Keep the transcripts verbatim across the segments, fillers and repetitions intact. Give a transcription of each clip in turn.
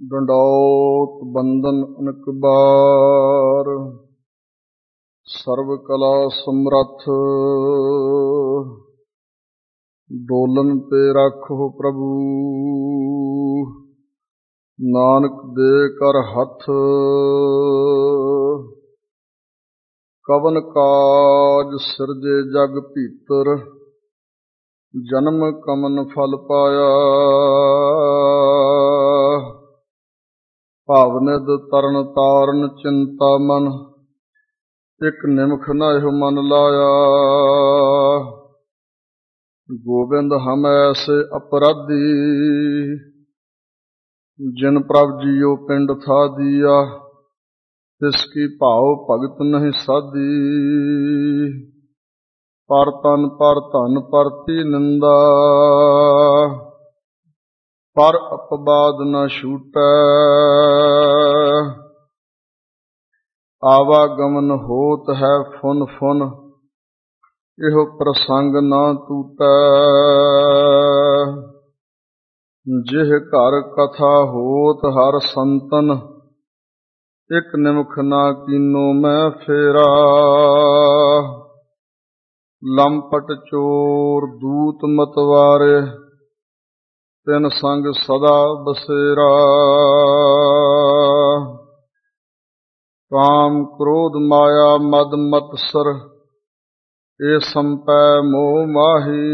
ਡੰਡੌਤ ਬੰਦਨ ਅਨਕ ਬਾਰ। ਸਰਬ ਕਲਾ ਸਮਰੱਥ ਡੋਲਨ ਤੇ ਰਾਖੋ ਪ੍ਰਭੂ। ਨਾਨਕ ਦੇ ਕਰ ਹੱਥ ਕਵਨ ਕਾਜ ਸਿਰਜੇ ਜਗ ਭੀਤਰ। ਜਨਮ ਕਮਨ ਫਲ ਪਾਇਆ ਭਾਵਨਿਦ ਤਰਨ ਤਾਰਨ ਚਿੰਤਾ ਮਨ। ਇਕ ਨਿਮਖ ਨ ਇਹੋ ਮਨ ਲਾਇਆ ਗੋਬਿੰਦ ਹਮ ਐਸੇ ਅਪਰਾਧੀ। ਜਿਨ ਪ੍ਰਭ ਜੀਓ ਪਿੰਡ ਥਾ ਦੀਆ ਤਿਸ ਕੀ ਭਾਉ ਭਗਤ ਨਹੀਂ ਸਾਧੀ। ਪਰ ਤਨ ਪਰ ਧਨ ਪਰਤੀ ਨਿੰਦਾ ਪਰ ਅਪਵਾਦ ਨ ਛੂਟੈ। ਆਵਾਗਮਨ ਹੋਤ ਹੈ ਫੁਨ ਫੁਨ ਇਹੋ ਪ੍ਰਸੰਗ ਨਾ ਟੂਟੈ। ਜਿਹ ਘਰ ਕਥਾ ਹੋਤ ਹਰ ਸੰਤਨ ਇਕ ਨਿਮਖ ਨਾ ਕੀਨੋ ਮੈਂ ਫੇਰਾ। ਲੰਪਟ ਚੋਰ ਦੂਤ ਮਤਵਾਰੇ ਤਿਨ ਸੰਗ ਸਦਾ ਬਸੇਰਾ। ਕਾਮ ਕ੍ਰੋਧ ਮਾਇਆ ਮਦ ਮਤਸਰ ਇਹ ਸੰਪੈ ਮੋਹ ਮਾਹੀ।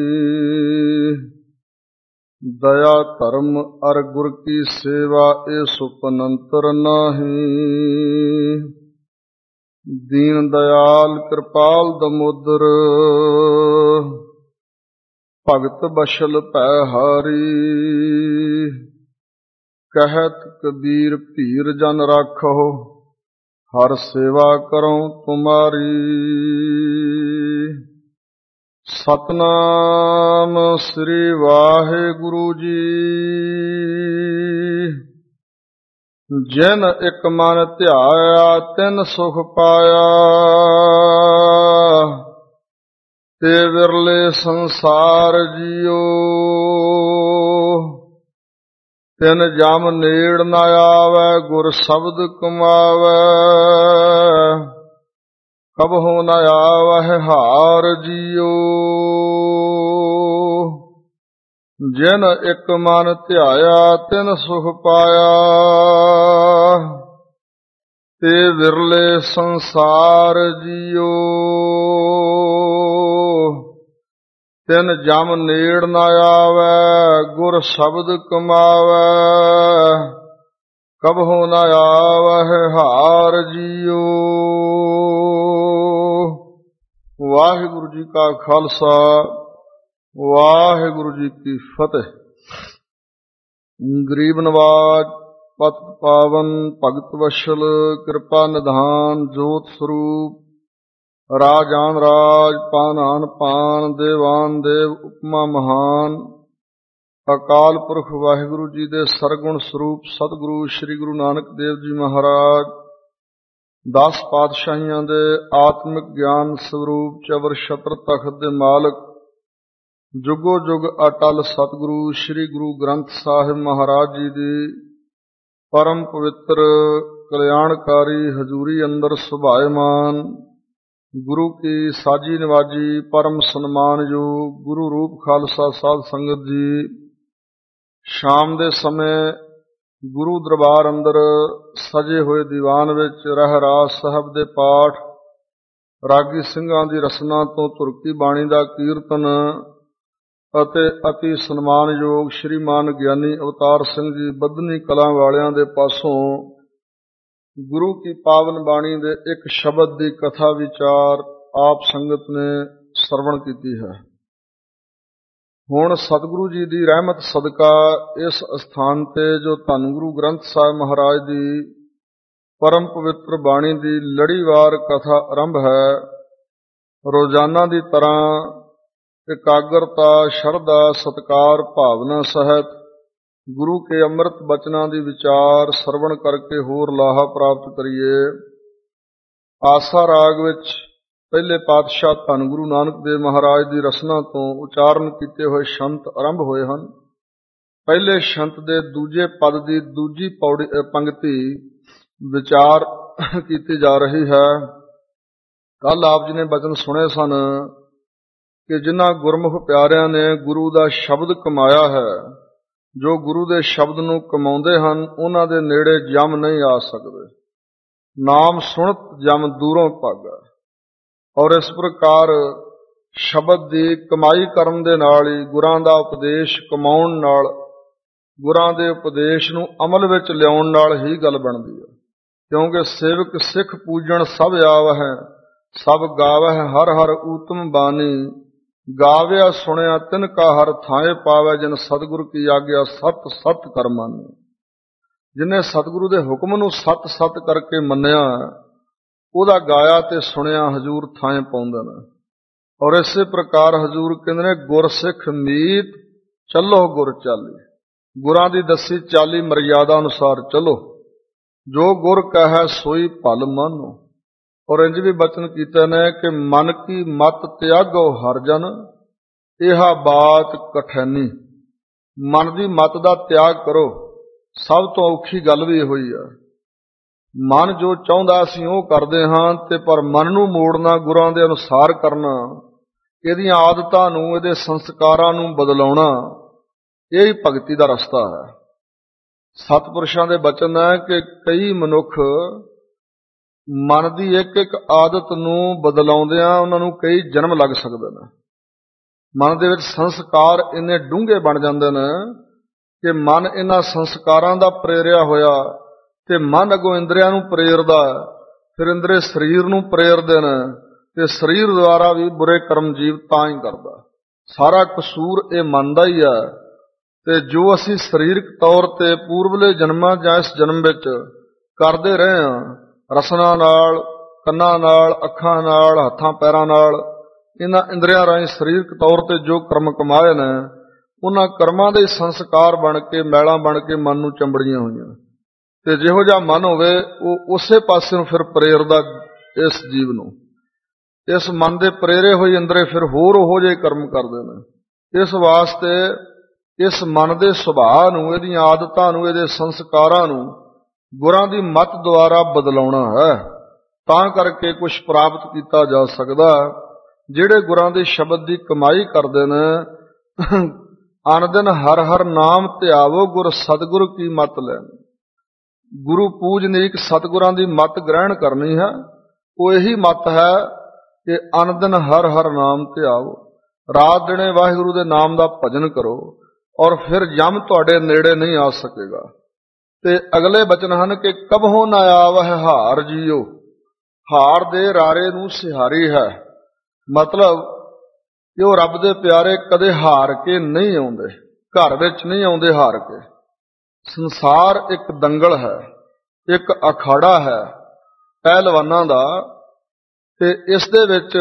ਦਇਆ ਧਰਮ ਅਰ ਗੁਰ ਕੀ ਸੇਵਾ ਇਹ ਸੁਪਨੰਤਰ ਨਾਹੀ। ਦੀਨ ਦਇਆਲ ਕਿਰਪਾਲ ਦਮੋਦਰ ਭਗਤ ਬਸ਼ਲ ਭੈ ਹਾਰੀ। ਕਹਿਤ ਕਬੀਰ ਭੀਰ ਜਨ ਰਾਖੋ ਹਰ ਸੇਵਾ ਕਰਉ ਤੁਮਾਰੀ। ਸਤਿਨਾਮ ਸ੍ਰੀ ਵਾਹਿਗੁਰੂ ਜੀ। ਜਿਨ ਇਕ ਮਨ ਧਿਆਇਆ ਤਿਨ ਸੁਖ ਪਾਇਆ। ਤੇ ਵਿਰਲੇ ਸੰਸਾਰ ਜੀਓ ਤਿਨ ਜਮ ਨੇੜ ਨ ਆਵੈ ਗੁਰ ਸ਼ਬਦ ਕਮਾਵੈ। ਕਬਹੁ ਨ ਆਵਹਿ ਹਾਰ ਜੀਓ ਜਿਨ ਇਕ ਮਨ ਧਿਆਇਆ ਤਿਨ ਸੁਖ ਪਾਇਆ। ਤੇ ਵਿਰਲੇ ਸੰਸਾਰ ਜੀਓ ਤਿਨ ਜਮ ਨੇੜ ਨ ਆਵੈ ਗੁਰ ਸ਼ਬਦ ਕਮਾਵੈ। ਕਬਹੁ ਨ ਆਵਹਿ ਹਾਰ ਜੀਓ। ਵਾਹਿਗੁਰੂ ਜੀ ਕਾ ਖਾਲਸਾ ਵਾਹਿਗੁਰੂ ਜੀ ਕੀ ਫਤਿਹ। ਗਰੀਬ ਨਵਾਜ ਪਤ ਪਾਵਨ ਭਗਤ ਵਸ਼ਲ ਕਿਰਪਾ ਨਿਧਾਨ ਜੋਤ ਸਰੂਪ। ਰਾਜਾਨ ਰਾਜ ਪਾਨਾਨ ਪਾਨ ਦੇਵਾਨ ਦੇਵ ਉਪਮਾ ਮਹਾਨ। ਅਕਾਲ ਪੁਰਖ ਵਾਹਿਗੁਰੂ ਜੀ ਦੇ ਸਰਗੁਣ ਸਰੂਪ ਸਤਿਗੁਰੂ ਸ੍ਰੀ ਗੁਰੂ ਨਾਨਕ ਦੇਵ ਜੀ ਮਹਾਰਾਜ ਦਸ ਪਾਤਸ਼ਾਹੀਆਂ ਦੇ ਆਤਮਿਕ ਗਿਆਨ ਸਰੂਪ ਚਵਰ ਛਤਰ ਤਖਤ ਦੇ ਮਾਲਕ ਜੁਗੋ ਜੁਗ ਅਟਲ ਸਤਿਗੁਰੂ ਸ੍ਰੀ ਗੁਰੂ ਗ੍ਰੰਥ ਸਾਹਿਬ ਮਹਾਰਾਜ ਜੀ ਦੀ ਪਰਮ ਪਵਿੱਤਰ ਕਲਿਆਣਕਾਰੀ ਹਜ਼ੂਰੀ ਅੰਦਰ ਸੁਭਾਇਮਾਨ ਗੁਰੂ ਕੀ ਸਾਜੀ ਨਿਵਾਜੀ ਪਰਮ ਸਨਮਾਨਯੋਗ ਗੁਰੂ ਰੂਪ ਖਾਲਸਾ ਸਾਧ ਸੰਗਤ ਜੀ। ਸ਼ਾਮ ਦੇ ਸਮੇਂ ਗੁਰੂ ਦਰਬਾਰ ਅੰਦਰ ਸਜੇ ਹੋਏ ਦੀਵਾਨ ਵਿੱਚ ਰਹਿਰਾਸ ਸਾਹਿਬ ਦੇ ਪਾਠ ਰਾਗੀ ਸਿੰਘਾਂ ਦੀ ਰਸਨਾ ਤੋਂ ਧੁਰਕੀ ਬਾਣੀ ਦਾ ਕੀਰਤਨ ਅਤੇ ਅਤੀ ਸਨਮਾਨਯੋਗ ਸ਼੍ਰੀਮਾਨ ਗਿਆਨੀ ਅਵਤਾਰ ਸਿੰਘ ਜੀ ਬੱਧਨੀ ਕਲਾਂ ਵਾਲਿਆਂ ਦੇ ਪਾਸੋਂ ਗੁਰੂ ਕੀ ਪਾਵਨ ਬਾਣੀ ਦੇ ਇੱਕ ਸ਼ਬਦ ਦੀ ਕਥਾ ਵਿਚਾਰ ਆਪ ਸੰਗਤ ਨੇ ਸਰਵਣ ਕੀਤੀ ਹੈ। ਹੁਣ ਸਤਿਗੁਰੂ ਜੀ ਦੀ ਰਹਿਮਤ ਸਦਕਾ ਇਸ ਅਸਥਾਨ ਤੇ ਜੋ ਧੰਨ ਗੁਰੂ ਗ੍ਰੰਥ ਸਾਹਿਬ ਮਹਾਰਾਜ ਦੀ ਪਰਮ ਪਵਿੱਤਰ ਬਾਣੀ ਦੀ ਲੜੀਵਾਰ ਕਥਾ ਆਰੰਭ ਹੈ। ਰੋਜ਼ਾਨਾ ਦੀ ਤਰ੍ਹਾਂ ਇਕਾਗਰਤਾ ਸ਼ਰਧਾ ਸਤਿਕਾਰ ਭਾਵਨਾ ਸਹਿਤ ਗੁਰੂ ਕੇ ਅੰਮ੍ਰਿਤ ਬਚਨਾਂ ਦੀ ਵਿਚਾਰ ਸਰਵਣ ਕਰਕੇ ਹੋਰ ਲਾਹਾ ਪ੍ਰਾਪਤ ਕਰੀਏ। ਆਸਾ ਰਾਗ ਵਿੱਚ ਪਹਿਲੇ ਪਾਤਸ਼ਾਹ ਧੰਨ ਗੁਰੂ ਨਾਨਕ ਦੇਵ ਮਹਾਰਾਜ ਦੀ ਰਸਨਾ ਤੋਂ ਉਚਾਰਨ ਕੀਤੇ ਹੋਏ ਸ਼ੰਤ ਆਰੰਭ ਹੋਏ ਹਨ। ਪਹਿਲੇ ਸ਼ੰਤ ਦੇ ਦੂਜੇ ਪਦ ਦੀ ਦੂਜੀ ਪੌੜੀ ਪੰਗਤੀ ਵਿਚਾਰ ਕੀਤੀ ਜਾ ਰਹੀ ਹੈ। ਕੱਲ ਆਪ ਜੀ ਨੇ ਬਚਨ ਸੁਣੇ ਸਨ ਕਿ ਜਿਨ੍ਹਾਂ ਗੁਰਮੁਖ ਪਿਆਰਿਆਂ ਨੇ ਗੁਰੂ ਦਾ ਸ਼ਬਦ ਕਮਾਇਆ ਹੈ, ਜੋ ਗੁਰੂ ਦੇ ਸ਼ਬਦ ਨੂੰ ਕਮਾਉਂਦੇ ਹਨ, ਉਹਨਾਂ ਦੇ ਨੇੜੇ ਜਮ ਨਹੀਂ ਆ ਸਕਦੇ। ਨਾਮ ਸੁਣਤ ਜਮ ਦੂਰੋਂ ਭਾਗਾ। ਔਰ ਇਸ ਪ੍ਰਕਾਰ ਸ਼ਬਦ ਦੀ ਕਮਾਈ ਕਰਨ ਦੇ ਨਾਲ ਹੀ, ਗੁਰਾਂ ਦਾ ਉਪਦੇਸ਼ ਕਮਾਉਣ ਨਾਲ, ਗੁਰਾਂ ਦੇ ਉਪਦੇਸ਼ ਨੂੰ ਅਮਲ ਵਿੱਚ ਲਿਆਉਣ ਨਾਲ ਹੀ ਗੱਲ ਬਣਦੀ ਹੈ। ਕਿਉਂਕਿ ਸੇਵਕ ਸਿੱਖ ਪੂਜਣ ਸਭ ਆਵਹਿ, ਸਭ ਗਾਵਹਿ ਹਰ ਹਰ ਊਤਮ ਬਾਣੀ। ਗਾਵਿਆ ਸੁਣਿਆ ਤਿਨ ਕਾ ਹਰ ਥਾਏ ਪਾਵੈ, ਜਿਨ ਸਤਿਗੁਰ ਕੀ ਆਗਿਆ ਸਤ ਸਤ ਕਰ ਮਾਨੀ। ਜਿਹਨੇ ਸਤਿਗੁਰੂ ਦੇ ਹੁਕਮ ਨੂੰ ਸਤ ਸਤ ਕਰਕੇ ਮੰਨਿਆ, ਉਹਦਾ ਗਾਇਆ ਤੇ ਸੁਣਿਆ ਹਜ਼ੂਰ ਥਾਂ ਪਾਉਂਦੇ ਨੇ। ਔਰ ਇਸੇ ਪ੍ਰਕਾਰ ਹਜ਼ੂਰ ਕਹਿੰਦੇ ਨੇ, ਗੁਰ ਸਿੱਖ ਮੀਤ ਚੱਲੋ ਗੁਰ ਚਾਲੀ। ਗੁਰਾਂ ਦੀ ਦੱਸੀ ਚਾਲੀ ਮਰਿਆਦਾ ਅਨੁਸਾਰ ਚਲੋ, ਜੋ ਗੁਰ ਕਹੈ ਸੋਈ ਭਲ ਮਾਨੋ। ਔਰ ਇੰਜ ਵੀ ਬਚਨ ਕੀਤੇ ਨੇ ਕਿ ਮਨ ਕੀ ਮਤ ਤਿਆਗੋ ਹਰ ਜਨ, ਇਹਾ ਬਾਤ ਕਠੈਨੀ। ਮਨ ਦੀ ਮਤ ਦਾ ਤਿਆਗ ਕਰੋ, ਸਭ ਤੋਂ ਔਖੀ ਗੱਲ ਵੀ ਹੋਈ ਆ। ਮਨ ਜੋ ਚਾਹੁੰਦਾ ਅਸੀਂ ਉਹ ਕਰਦੇ ਹਾਂ, ਤੇ ਪਰ ਮਨ ਨੂੰ ਮੋੜਨਾ, ਗੁਰਾਂ ਦੇ ਅਨੁਸਾਰ ਕਰਨਾ, ਇਹਦੀਆਂ ਆਦਤਾਂ ਨੂੰ, ਇਹਦੇ ਸੰਸਕਾਰਾਂ ਨੂੰ ਬਦਲਾਉਣਾ, ਇਹ ਹੀ ਭਗਤੀ ਦਾ ਰਸਤਾ ਹੈ। ਸਤਿਪੁਰਸ਼ਾਂ ਦੇ ਬਚਨ ਹੈ ਕਿ ਕਈ ਮਨੁੱਖ ਮਨ ਦੀ ਇੱਕ ਇੱਕ ਆਦਤ ਨੂੰ ਬਦਲਾਉਂਦਿਆਂ ਉਹਨਾਂ ਨੂੰ ਕਈ ਜਨਮ ਲੱਗ ਸਕਦੇ ਨੇ। ਮਨ ਦੇ ਵਿੱਚ ਸੰਸਕਾਰ ਇੰਨੇ ਡੂੰਘੇ ਬਣ ਜਾਂਦੇ ਨੇ ਕਿ ਮਨ ਇਹਨਾਂ ਸੰਸਕਾਰਾਂ ਦਾ ਪ੍ਰੇਰਿਆ ਹੋਇਆ, ਤੇ ਮਨ ਅੱਗੋਂ ਇੰਦਰੀਆਂ ਨੂੰ ਪ੍ਰੇਰਦਾ, ਫਿਰ ਇੰਦਰੀ ਸਰੀਰ ਨੂੰ ਪ੍ਰੇਰਦੇ ਨੇ, ਤੇ ਸਰੀਰ ਦੁਆਰਾ ਵੀ ਬੁਰੇ ਕਰਮ ਜੀਵ ਤਾਂ ਹੀ ਕਰਦਾ। ਸਾਰਾ ਕਸੂਰ ਇਹ ਮਨ ਦਾ ਹੀ ਹੈ। ਤੇ ਜੋ ਅਸੀਂ ਸਰੀਰਕ ਤੌਰ ਤੇ ਪੂਰਬਲੇ ਜਨਮਾਂ ਜਾਂ ਇਸ ਜਨਮ ਵਿੱਚ ਕਰਦੇ ਰਹੇ ਹਾਂ, ਰਸਨਾ ਨਾਲ, ਕੰਨਾਂ ਨਾਲ, ਅੱਖਾਂ ਨਾਲ, ਹੱਥਾਂ ਪੈਰਾਂ ਨਾਲ, ਇਹਨਾਂ ਇੰਦਰੀਆਂ ਰਾਹੀਂ ਸਰੀਰਕ ਤੌਰ ਤੇ ਜੋ ਕਰਮ ਕਮਾਏ ਨੇ, ਉਹਨਾਂ ਕਰਮਾਂ ਦੇ ਸੰਸਕਾਰ ਬਣ ਕੇ, ਮੈਲਾਂ ਬਣ ਕੇ ਮਨ ਨੂੰ ਚੰਬੜੀਆਂ ਹੋਈਆਂ। ਤੇ ਜਿਹੋ ਜਿਹਾ ਮਨ ਹੋਵੇ, ਉਹ ਉਸੇ ਪਾਸੇ ਨੂੰ ਫਿਰ ਪ੍ਰੇਰਦਾ ਇਸ ਜੀਵ ਨੂੰ। ਇਸ ਮਨ ਦੇ ਪ੍ਰੇਰੇ ਹੋਏ ਇੰਦਰੇ ਫਿਰ ਹੋਰ ਉਹੋ ਜਿਹੇ ਕਰਮ ਕਰਦੇ ਨੇ। ਇਸ ਵਾਸਤੇ ਇਸ ਮਨ ਦੇ ਸੁਭਾਅ ਨੂੰ, ਇਹਦੀਆਂ ਆਦਤਾਂ ਨੂੰ, ਇਹਦੇ ਸੰਸਕਾਰਾਂ ਨੂੰ ਗੁਰਾਂ ਦੀ ਮੱਤ ਦੁਆਰਾ ਬਦਲਾਉਣਾ ਹੈ, ਤਾਂ ਕਰਕੇ ਕੁਝ ਪ੍ਰਾਪਤ ਕੀਤਾ ਜਾ ਸਕਦਾ। ਜਿਹੜੇ ਗੁਰਾਂ ਦੇ ਸ਼ਬਦ ਦੀ ਕਮਾਈ ਕਰਦੇ ਨੇ, ਅਨ ਦਿਨ ਹਰ ਹਰ ਨਾਮ ਧਿਆਵੋ, ਗੁਰ ਸਤਿਗੁਰ ਕੀ ਮੱਤ ਲੈਣ। ਗੁਰੂ ਪੂਜਨੀਕ ਸਤਿਗੁਰਾਂ ਦੀ ਮੱਤ ਗ੍ਰਹਿਣ ਕਰਨੀ ਹੈ। ਉਹ ਇਹੀ ਮੱਤ ਹੈ ਕਿ ਅਨ ਦਿਨ ਹਰ ਹਰ ਨਾਮ ਧਿਆਵੋ, ਰਾਤ ਦਿਨੇ ਵਾਹਿਗੁਰੂ ਦੇ ਨਾਮ ਦਾ ਭਜਨ ਕਰੋ, ਔਰ ਫਿਰ ਜਮ ਤੁਹਾਡੇ ਨੇੜੇ ਨਹੀਂ ਆ ਸਕੇਗਾ। ਤੇ ਅਗਲੇ ਬਚਨ ਹਨ ਕਿ ਕਬਹੁ ਨਾ ਆਵਹਿ ਹਾਰ ਜੀਓ। ਹਾਰ ਦੇ ਰਾਰੇ ਨੂੰ ਸਿਹਾਰੀ ਹੈ, ਮਤਲਬ ਕਿ ਉਹ ਰੱਬ ਦੇ ਪਿਆਰੇ ਕਦੇ ਹਾਰ ਕੇ ਨਹੀਂ ਆਉਂਦੇ, ਘਰ ਵਿੱਚ ਨਹੀਂ ਆਉਂਦੇ ਹਾਰ ਕੇ। ਸੰਸਾਰ ਇੱਕ ਦੰਗਲ ਹੈ, ਇੱਕ ਅਖਾੜਾ ਹੈ ਪਹਿਲਵਾਨਾਂ ਦਾ, ਤੇ ਇਸ ਦੇ ਵਿੱਚ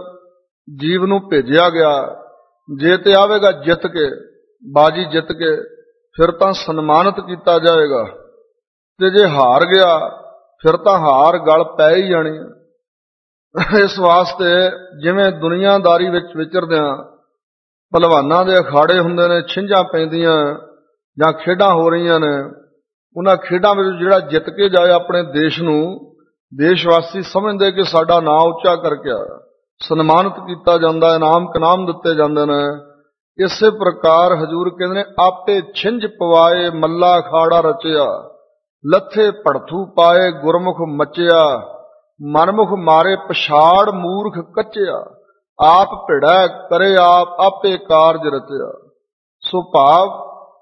ਜੀਵ ਨੂੰ ਭੇਜਿਆ ਗਿਆ। ਜੇ ਤੇ ਆਵੇਗਾ ਜਿੱਤ ਕੇ, ਬਾਜੀ ਜਿੱਤ ਕੇ, ਫਿਰ ਤਾਂ ਸਨਮਾਨਿਤ ਕੀਤਾ ਜਾਏਗਾ, ਤੇ ਜੇ ਹਾਰ ਗਿਆ ਫਿਰ ਤਾਂ ਹਾਰ ਗਲ ਪੈ ਹੀ ਜਾਣੀ ਹੈ। ਇਸ ਵਾਸਤੇ ਜਿਵੇਂ ਦੁਨੀਆਦਾਰੀ ਵਿੱਚ ਵਿਚਰਦਿਆਂ ਭਲਵਾਨਾਂ ਦੇ ਅਖਾੜੇ ਹੁੰਦੇ ਨੇ, ਛਿੰਝਾਂ ਪੈਂਦੀਆਂ ਜਾਂ ਖੇਡਾਂ ਹੋ ਰਹੀਆਂ ਨੇ, ਉਹਨਾਂ ਖੇਡਾਂ ਵਿੱਚ ਜਿਹੜਾ ਜਿੱਤ ਕੇ ਜਾਏ ਆਪਣੇ ਦੇਸ਼ ਨੂੰ, ਦੇਸ਼ ਵਾਸੀ ਸਮਝਦੇ ਕਿ ਸਾਡਾ ਨਾਂ ਉੱਚਾ ਕਰਕੇ ਆਇਆ, ਸਨਮਾਨਿਤ ਕੀਤਾ ਜਾਂਦਾ, ਇਨਾਮ ਕਨਾਮ ਦਿੱਤੇ ਜਾਂਦੇ ਨੇ। ਇਸੇ ਪ੍ਰਕਾਰ ਹਜ਼ੂਰ ਕਹਿੰਦੇ ਨੇ, ਆਪੇ ਛਿੰਝ ਪਵਾਏ ਮੱਲਾ ਅਖਾੜਾ ਰਚਿਆ, ਲੱਥੇ ਭੜਥੂ ਪਾਏ ਗੁਰਮੁਖ ਮਚਿਆ, ਮਨਮੁਖ ਮਾਰੇ ਪਛਾੜ ਮੂਰਖ ਕੱਚਿਆ, ਆਪ ਭਿੜੈ ਕਰੇ ਆਪ ਆਪੇ ਕਾਰਜ ਰਚਿਆ। ਸੋ ਭਾਵ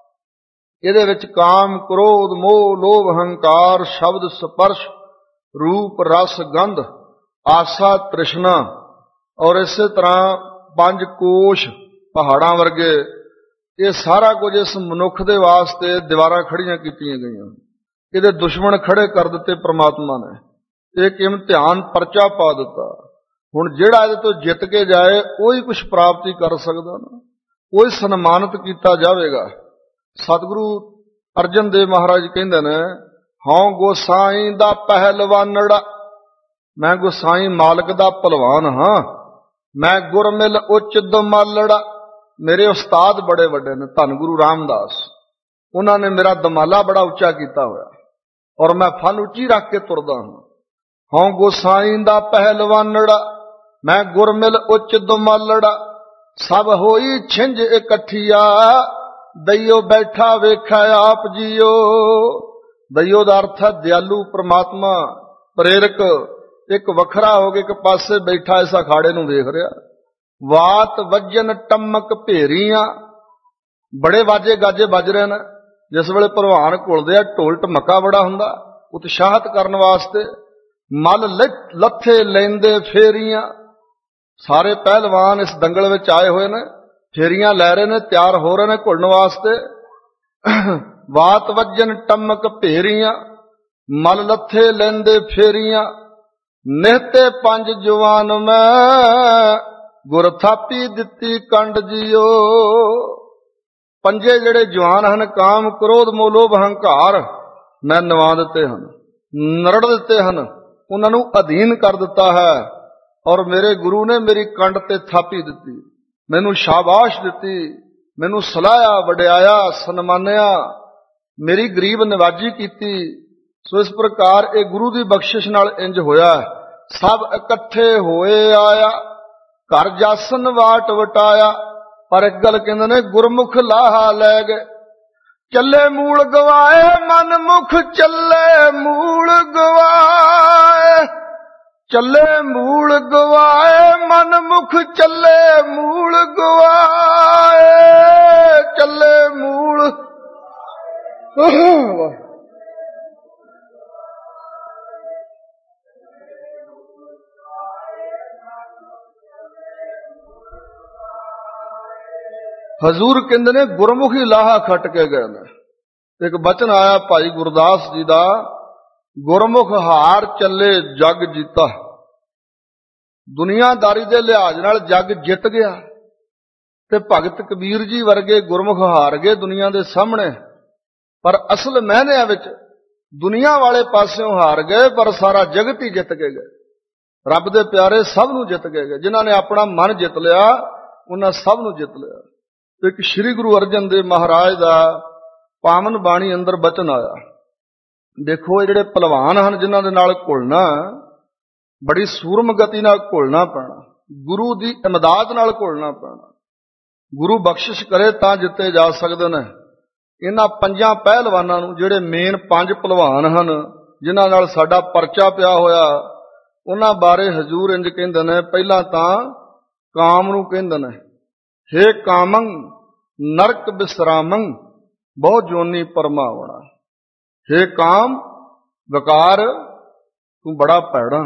ਇਹਦੇ ਵਿੱਚ ਕਾਮ, ਕ੍ਰੋਧ, ਮੋਹ, ਲੋਭ, ਹੰਕਾਰ, ਸ਼ਬਦ, ਸਪਰਸ਼, ਰੂਪ, ਰਸ, ਗੰਧ, ਆਸਾ, ਤ੍ਰਿਸ਼ਨਾ, ਔਰ ਇਸੇ ਤਰ੍ਹਾਂ ਪੰਜ ਕੋਸ਼ ਪਹਾੜਾਂ ਵਰਗੇ, ਇਹ ਸਾਰਾ ਕੁਝ ਇਸ ਮਨੁੱਖ ਦੇ ਵਾਸਤੇ ਦੀਵਾਰਾਂ ਖੜੀਆਂ ਕੀਤੀਆਂ ਗਈਆਂ। ਇਹਦੇ ਦੁਸ਼ਮਣ ਖੜੇ ਕਰ ਦਿੱਤੇ ਪ੍ਰਮਾਤਮਾ ਨੇ। ਇੱਕ ਇਮਤਿਹਾਨ ਪਰਚਾ ਪਾ ਦਿੱਤਾ। ਹੁਣ ਜਿਹੜਾ ਇਹਦੇ ਤੋਂ ਜਿੱਤ ਕੇ ਜਾਏ, ਉਹੀ ਕੁਝ ਪ੍ਰਾਪਤੀ ਕਰ ਸਕਦਾ ਨਾ, ਉਹੀ ਸਨਮਾਨਿਤ ਕੀਤਾ ਜਾਵੇਗਾ। ਸਤਿਗੁਰੂ ਅਰਜਨ ਦੇਵ ਮਹਾਰਾਜ ਕਹਿੰਦੇ ਨੇ, ਹਉ ਗੋਸਾਈ ਦਾ ਪਹਿਲਵਾਨੜਾ, ਮੈਂ ਗੋਸਾਈ ਮਾਲਕ ਦਾ ਭਲਵਾਨ ਹਾਂ, ਮੈਂ ਗੁਰ ਮਿਲ ਉੱਚ ਦਮਾਲੜਾ। ਮੇਰੇ ਉਸਤਾਦ ਬੜੇ ਵੱਡੇ ਨੇ, ਧੰਨ ਗੁਰੂ ਰਾਮਦਾਸ। ਉਹਨਾਂ ਨੇ ਮੇਰਾ ਦਮਾਲਾ ਬੜਾ ਉੱਚਾ ਕੀਤਾ ਹੋਇਆ ਔਰ ਮੈਂ ਫਲ ਉੱਚੀ ਰੱਖ ਕੇ ਤੁਰਦਾ ਹਾਂ। ਹਉ ਗੋਸਾਈ ਦਾ ਪਹਿਲਵਾਨੜਾ, ਮੈਂ ਗੁਰਮਿਲ ਉੱਚ ਦਮਾਲੜਾ, ਸਭ ਹੋਈ ਛਿੰਝ ਇਕੱਠੀਆ, ਦਈਓ ਬੈਠਾ ਵੇਖਿਆ ਆਪ ਜੀਓ। ਦਈਓ ਦਾ ਅਰਥ ਹੈ ਦਿਆਲੂ ਪ੍ਰਮਾਤਮਾ, ਪ੍ਰੇਰਕ, ਇੱਕ ਵੱਖਰਾ ਹੋ ਕੇ ਇੱਕ ਪਾਸੇ ਬੈਠਾ ਇਸ ਅਖਾੜੇ ਨੂੰ ਵੇਖ ਰਿਹਾ। ਵਾਤ ਵੱਜਨ ਟਮਕ ਭੇਰੀਆਂ, ਬੜੇ ਵਾਜੇ ਗਾਜੇ ਵੱਜ ਰਹੇ ਨੇ। ਜਿਸ ਵੇਲੇ ਭਲਵਾਨ ਘੁਲਦੇ ਆ ਢੋਲ ਢਮੱਕਾ ਬੜਾ ਹੁੰਦਾ ਉਤਸ਼ਾਹਤ ਕਰਨ ਵਾਸਤੇ। ਮਲ ਲੱਥੇ ਲੈਂਦੇ ਫੇਰੀਆਂ, ਸਾਰੇ ਪਹਿਲਵਾਨ ਇਸ ਦੰਗਲ ਵਿੱਚ ਆਏ ਹੋਏ ਨੇ, ਫੇਰੀਆਂ ਲੈ ਰਹੇ ਨੇ, ਤਿਆਰ ਹੋ ਰਹੇ ਨੇ ਘੁਲਣ ਵਾਸਤੇ। ਵਾਤ ਵੱਜਨ ਟਮਕ ਭੇਰੀਆਂ, ਮਲ ਲੱਥੇ ਲੈਂਦੇ ਫੇਰੀਆਂ, ਨਿਹਤੇ ਪੰਜ ਜਵਾਨ ਮੈਂ, ਗੁਰ ਥਾਪੀ ਦਿੱਤੀ ਕੰਡ ਜੀਓ। ਪੰਜੇ ਜਿਹੜੇ ਜਵਾਨ ਹਨ, ਕਾਮ ਕ੍ਰੋਧ ਮੋਹ ਲੋਭ ਹੰਕਾਰ, ਮੈਂ ਨਿਵਾ ਦਿੱਤੇ ਹਨ, ਨਰੜ ਦਿੱਤੇ ਹਨ, ਉਹਨਾਂ ਨੂੰ ਅਧੀਨ ਕਰ ਦਿੱਤਾ ਹੈ। ਔਰ ਮੇਰੇ ਗੁਰੂ ਨੇ ਮੇਰੀ ਕੰਡ ਤੇ ਥਾਪੀ ਦਿੱਤੀ, ਮੈਨੂੰ ਸ਼ਾਬਾਸ਼ ਦਿੱਤੀ, ਮੈਨੂੰ ਸਲਾਹਿਆ, ਵਡਿਆਇਆ, ਸਨਮਾਨਿਆ, ਮੇਰੀ ਗਰੀਬ ਨਿਵਾਜੀ ਕੀਤੀ। ਸੋ ਇਸ ਪ੍ਰਕਾਰ ਇਹ ਗੁਰੂ ਦੀ ਬਖਸ਼ਿਸ਼ ਨਾਲ ਇੰਜ ਹੋਇਆ। ਸਭ ਇਕੱਠੇ ਹੋਏ ਆਇਆ, ਘਰ ਜਾਸਨ ਵਾਟ ਵਟਾਇਆ। ਪਰ ਇੱਕ ਗੱਲ ਕਹਿੰਦੇ ਨੇ, ਗੁਰਮੁਖ ਲਾਹਾ ਲੈ ਗਏ, ਚੱਲੇ ਮੂਲ ਗਵਾਏ, ਮਨ ਮੁਖ ਚੱਲੇ ਮੂਲ ਗਵਾਏ। ਚੱਲੇ ਮੂਲ ਗਵਾਏ, ਮਨ ਮੁਖ ਚੱਲੇ ਮੂਲ ਗਵਾਏ, ਚੱਲੇ ਮੂਲ। ਹਜ਼ੂਰ ਕਹਿੰਦੇ ਨੇ ਗੁਰਮੁਖੀ ਲਾਹਾ ਖੱਟ ਕੇ ਗਏ ਨੇ। ਇੱਕ ਬਚਨ ਆਇਆ ਭਾਈ ਗੁਰਦਾਸ ਜੀ ਦਾ, ਗੁਰਮੁਖ ਹਾਰ ਚੱਲੇ ਜਗ ਜੀਤਾ। ਦੁਨੀਆਦਾਰੀ ਦੇ ਲਿਹਾਜ਼ ਨਾਲ ਜਗ ਜਿੱਤ ਗਿਆ ਤੇ ਭਗਤ ਕਬੀਰ ਜੀ ਵਰਗੇ ਗੁਰਮੁਖ ਹਾਰ ਗਏ ਦੁਨੀਆ ਦੇ ਸਾਹਮਣੇ। ਪਰ ਅਸਲ ਮਾਇਨਿਆਂ ਵਿੱਚ ਦੁਨੀਆ ਵਾਲੇ ਪਾਸਿਓਂ ਹਾਰ ਗਏ, ਪਰ ਸਾਰਾ ਜਗਤ ਹੀ ਜਿੱਤ ਕੇ ਗਏ। ਰੱਬ ਦੇ ਪਿਆਰੇ ਸਭ ਨੂੰ ਜਿੱਤ ਕੇ ਗਏ। ਜਿਨ੍ਹਾਂ ਨੇ ਆਪਣਾ ਮਨ ਜਿੱਤ ਲਿਆ, ਉਹਨਾਂ ਸਭ ਨੂੰ ਜਿੱਤ ਲਿਆ। ਇੱਕ ਸ੍ਰੀ ਗੁਰੂ ਅਰਜਨ ਦੇਵ ਮਹਾਰਾਜ ਦਾ ਪਾਵਨ ਬਾਣੀ ਅੰਦਰ ਬਚਨ ਆਇਆ। ਦੇਖੋ, ਇਹ ਜਿਹੜੇ ਭਲਵਾਨ ਹਨ ਜਿਨ੍ਹਾਂ ਦੇ ਨਾਲ ਘੁਲਣਾ, ਬੜੀ ਸੂਰਮ ਗਤੀ ਨਾਲ ਘੁਲਣਾ ਪੈਣਾ, ਗੁਰੂ ਦੀ ਇਮਦਾਦ ਨਾਲ ਘੁਲਣਾ ਪੈਣਾ। ਗੁਰੂ ਬਖਸ਼ਿਸ਼ ਕਰੇ ਤਾਂ ਜਿੱਤੇ ਜਾ ਸਕਦੇ ਨੇ। ਇਹਨਾਂ ਪੰਜਾਂ ਪਹਿਲਵਾਨਾਂ ਨੂੰ, ਜਿਹੜੇ ਮੇਨ ਪੰਜ ਭਲਵਾਨ ਹਨ ਜਿਨ੍ਹਾਂ ਨਾਲ ਸਾਡਾ ਪਰਚਾ ਪਿਆ ਹੋਇਆ, ਉਹਨਾਂ ਬਾਰੇ ਹਜ਼ੂਰ ਇੰਜ ਕਹਿੰਦੇ ਨੇ। ਪਹਿਲਾਂ ਤਾਂ ਕਾਮ ਨੂੰ ਕਹਿੰਦੇ ਨੇ, ਹੇ ਕਾਮੰ ਨਰਕ ਬਿਸਰਾਮੰ, ਬਹੁ ਜੋਨੀ ਪਰਮਾਵਣਾ। ਹੇ ਕਾਮ, ਵਿਕਾਰ, ਤੂੰ ਬੜਾ ਭੈੜਾ,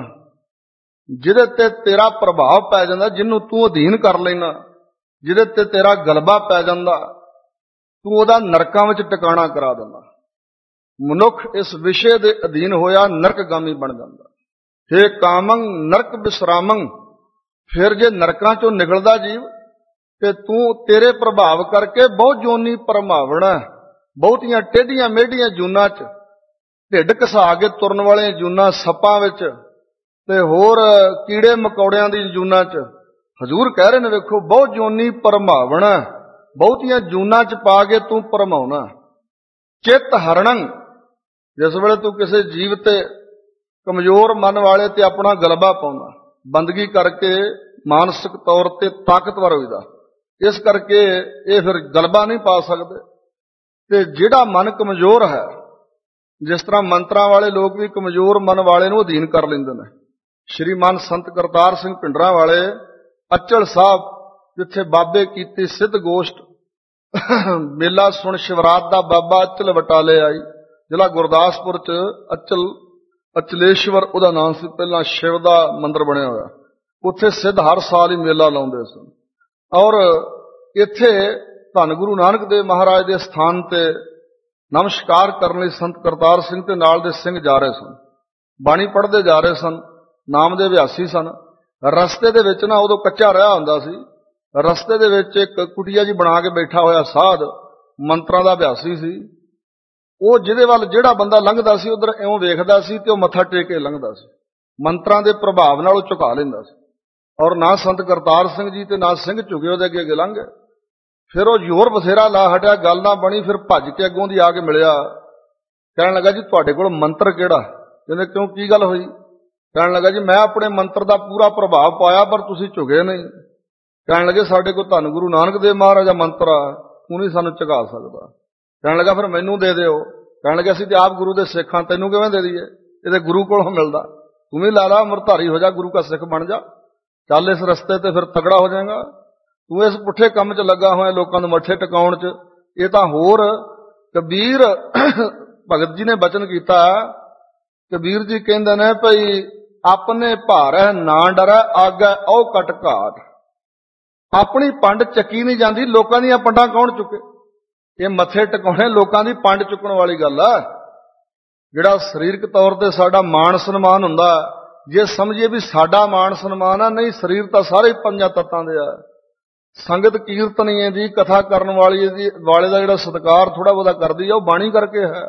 ਜਿਹਦੇ ਤੇ ਤੇਰਾ ਪ੍ਰਭਾਵ ਪੈ ਜਾਂਦਾ, ਜਿਹਨੂੰ ਤੂੰ ਅਧੀਨ ਕਰ ਲੈਣਾ, ਜਿਹਦੇ ਤੇ ਤੇਰਾ ਗਲਬਾ ਪੈ ਜਾਂਦਾ, ਤੂੰ ਉਹਦਾ ਨਰਕਾਂ ਵਿੱਚ ਟਿਕਾਣਾ ਕਰਾ ਦਿੰਦਾ। ਮਨੁੱਖ ਇਸ ਵਿਸ਼ੇ ਦੇ ਅਧੀਨ ਹੋਇਆ ਨਰਕਗਾਮੀ ਬਣ ਜਾਂਦਾ। ਹੇ ਕਾਮੰ ਨਰਕ ਬਿਸਰਾਮੰ, ਫਿਰ ਜੇ ਨਰਕਾਂ ਚੋਂ ਨਿਕਲਦਾ ਜੀਵ ਤੇ ਤੂੰ, ਤੇਰੇ ਪ੍ਰਭਾਵ ਕਰਕੇ ਬਹੁਤ ਜੋਨੀ ਪਰਮਾਵਣਾ, ਬਹੁਤੀਆਂ ਟੇਢੀਆਂ ਮੇਢੀਆਂ ਜੂਨਾਂ 'ਚ, ਢਿੱਡ ਘਸਾ ਕੇ ਤੁਰਨ ਵਾਲੇ ਜੂਨਾਂ, ਸੱਪਾਂ ਵਿੱਚ ਤੇ ਹੋਰ ਕੀੜੇ ਮਕੌੜਿਆਂ ਦੀ ਜੂਨਾਂ 'ਚ। ਹਜ਼ੂਰ ਕਹਿ ਰਹੇ ਨੇ, ਵੇਖੋ, ਬਹੁਤ ਜੋਨੀ ਪਰਮਾਵਣਾ, ਬਹੁਤੀਆਂ ਜੂਨਾਂ 'ਚ ਪਾ ਕੇ ਤੂੰ ਪਰਮਾਉਣਾ। ਚਿੱਤ ਹਰਣੰ, ਜਿਸ ਵੇਲੇ ਤੂੰ ਕਿਸੇ ਜੀਵ ਤੇ, ਕਮਜ਼ੋਰ ਮਨ ਵਾਲੇ ਤੇ ਆਪਣਾ ਗਲਬਾ ਪਾਉਣਾ, ਬੰਦਗੀ ਕਰਕੇ ਮਾਨਸਿਕ ਤੌਰ ਤੇ ਤਾਕਤਵਰ ਹੋਈਦਾ, ਇਸ ਕਰਕੇ ਇਹ ਫਿਰ ਗਲਬਾ ਨਹੀਂ ਪਾ ਸਕਦੇ। ਤੇ ਜਿਹੜਾ ਮਨ ਕਮਜ਼ੋਰ ਹੈ, ਜਿਸ ਤਰ੍ਹਾਂ ਮੰਤਰਾਂ ਵਾਲੇ ਲੋਕ ਵੀ ਕਮਜ਼ੋਰ ਮਨ ਵਾਲੇ ਨੂੰ ਅਧੀਨ ਕਰ ਲੈਂਦੇ ਨੇ। ਸ਼੍ਰੀਮਾਨ ਸੰਤ ਕਰਤਾਰ ਸਿੰਘ ਭਿੰਡਰਾਂ ਵਾਲੇ ਅਚਲ ਸਾਹਿਬ, ਜਿੱਥੇ ਬਾਬੇ ਕੀਤੀ ਸਿੱਧ ਗੋਸ਼ਟ, ਮੇਲਾ ਸੁਣ ਸ਼ਿਵਰਾਤ ਦਾ ਬਾਬਾ ਅਚਲ ਵਟਾਲੇ ਆਈ, ਜ਼ਿਲ੍ਹਾ ਗੁਰਦਾਸਪੁਰ 'ਚ ਅਚਲ, ਅਚਲੇਸ਼ਵਰ ਉਹਦਾ ਨਾਮ ਸੀ, ਪਹਿਲਾਂ ਸ਼ਿਵ ਦਾ ਮੰਦਿਰ ਬਣਿਆ ਹੋਇਆ। ਉੱਥੇ ਸਿੱਧ ਹਰ ਸਾਲ ਹੀ ਮੇਲਾ ਲਾਉਂਦੇ ਸਨ। ਔਰ ਇੱਥੇ ਧੰਨ ਗੁਰੂ ਨਾਨਕ ਦੇਵ ਮਹਾਰਾਜ ਦੇ ਸਥਾਨ ਤੇ ਨਮਸਕਾਰ ਕਰਨ ਲਈ ਸੰਤ ਕਰਤਾਰ ਸਿੰਘ ਤੇ ਨਾਲ ਦੇ ਸਿੰਘ ਜਾ ਰਹੇ ਸਨ, ਬਾਣੀ ਪੜ੍ਹਦੇ ਜਾ ਰਹੇ ਸਨ, ਨਾਮ ਦੇ ਅਭਿਆਸੀ ਸਨ। ਰਸਤੇ ਦੇ ਵਿੱਚ ਨਾ, ਉਦੋਂ ਕੱਚਾ ਰਿਹਾ ਹੁੰਦਾ ਸੀ, ਰਸਤੇ ਦੇ ਵਿੱਚ ਇੱਕ ਕੁਟੀਆ ਜੀ ਬਣਾ ਕੇ ਬੈਠਾ ਹੋਇਆ ਸਾਧ, ਮੰਤਰਾਂ ਦਾ ਅਭਿਆਸੀ ਸੀ। ਉਹ ਜਿਹਦੇ ਵੱਲ ਜਿਹੜਾ ਬੰਦਾ ਲੰਘਦਾ ਸੀ ਉਧਰ ਇਉਂ ਵੇਖਦਾ ਸੀ ਤੇ ਉਹ ਮੱਥਾ ਟੇਕ ਕੇ ਲੰਘਦਾ ਸੀ। ਮੰਤਰਾਂ ਦੇ ਪ੍ਰਭਾਵ ਨਾਲ ਉਹ ਝੁਕਾ ਲੈਂਦਾ ਸੀ। ਔਰ ਨਾ ਸੰਤ ਕਰਤਾਰ ਸਿੰਘ ਜੀ ਤੇ ਨਾ ਸਿੰਘ ਝੁਕੇ, ਉਹਦੇ ਅੱਗੇ ਅੱਗੇ ਲੰਘ ਗਏ। ਫਿਰ ਉਹ ਜ਼ੋਰ ਬਥੇਰਾ ਲਾ ਹਟਿਆ, ਗੱਲ ਨਾ ਬਣੀ। ਫਿਰ ਭੱਜ ਕੇ ਅੱਗੋਂ ਦੀ ਆ ਕੇ ਮਿਲਿਆ, ਕਹਿਣ ਲੱਗਾ ਜੀ ਤੁਹਾਡੇ ਕੋਲ ਮੰਤਰ ਕਿਹੜਾ? ਕਹਿੰਦੇ ਕਿਉਂ, ਕੀ ਗੱਲ ਹੋਈ? ਕਹਿਣ ਲੱਗਾ ਜੀ ਮੈਂ ਆਪਣੇ ਮੰਤਰ ਦਾ ਪੂਰਾ ਪ੍ਰਭਾਵ ਪਾਇਆ, ਪਰ ਤੁਸੀਂ ਝੁਕੇ ਨਹੀਂ। ਕਹਿਣ ਲੱਗੇ ਸਾਡੇ ਕੋਲ ਧੰਨ ਗੁਰੂ ਨਾਨਕ ਦੇਵ ਮਹਾਰਾਜ ਦਾ ਮੰਤਰ ਆ, ਤੂੰ ਨਹੀਂ ਸਾਨੂੰ ਝੁਕਾ ਸਕਦਾ। ਕਹਿਣ ਲੱਗਾ ਫਿਰ ਮੈਨੂੰ ਦੇ ਦਿਓ। ਕਹਿਣ ਲੱਗੇ ਅਸੀਂ ਤੇ ਆਪ ਗੁਰੂ ਦੇ ਸਿੱਖ ਹਾਂ, ਤੈਨੂੰ ਕਿਵੇਂ ਦੇ ਦਈਏ? ਇਹ ਤੇ ਗੁਰੂ ਕੋਲੋਂ ਮਿਲਦਾ, ਤੂੰ ਵੀ ਲਾ ਲਾ, ਅੰਮ੍ਰਿਤਧਾਰੀ ਹੋ ਜਾ, ਗੁਰੂ ਦਾ ਸਿੱਖ ਬਣ ਜਾ, ਚੱਲ ਇਸ ਰਸਤੇ ਤੇ ਫਿਰ ਤਗੜਾ ਹੋ ਜਾਏਗਾ। ਤੂੰ ਇਸ ਪੁੱਠੇ ਕੰਮ 'ਚ ਲੱਗਾ ਹੋਇਆ, ਲੋਕਾਂ ਨੂੰ ਮੱਥੇ ਟਿਕਾਉਣ 'ਚ। ਇਹ ਤਾਂ ਹੋਰ ਕਬੀਰ ਭਗਤ ਜੀ ਨੇ ਬਚਨ ਕੀਤਾ। ਕਬੀਰ ਜੀ ਕਹਿੰਦੇ ਨੇ ਭਈ ਆਪਣੇ ਭਾਰੈ ਨਾ ਡਰੈ, ਆਗੈ ਔ ਕਟ ਘਾਟ। ਆਪਣੀ ਪੰਡ ਚੱਕੀ ਨਹੀਂ ਜਾਂਦੀ, ਲੋਕਾਂ ਦੀਆਂ ਪੰਡਾਂ ਕੌਣ ਚੁੱਕੇ? ਇਹ ਮੱਥੇ ਟਿਕਾਉਣੇ ਲੋਕਾਂ ਦੀ ਪੰਡ ਚੁੱਕਣ ਵਾਲੀ ਗੱਲ ਆ। ਜਿਹੜਾ ਸਰੀਰਕ ਤੌਰ ਤੇ ਸਾਡਾ ਮਾਣ ਸਨਮਾਨ ਹੁੰਦਾ, ਜੇ ਸਮਝੀਏ ਵੀ ਸਾਡਾ ਮਾਣ ਸਨਮਾਨ ਆ, ਨਹੀਂ, ਸਰੀਰ ਤਾਂ ਸਾਰੇ ਪੰਜਾਂ ਤੱਤਾਂ ਦੇ ਆ। ਸੰਗਤ ਕੀਰਤਨੀਏ ਦੀ, ਕਥਾ ਕਰਨ ਵਾਲੀ ਦੀ ਵਾਲੇ ਦਾ ਜਿਹੜਾ ਸਤਿਕਾਰ ਥੋੜਾ ਬਹੁਤਾ ਕਰਦੀ ਆ, ਉਹ ਬਾਣੀ ਕਰਕੇ ਹੈ।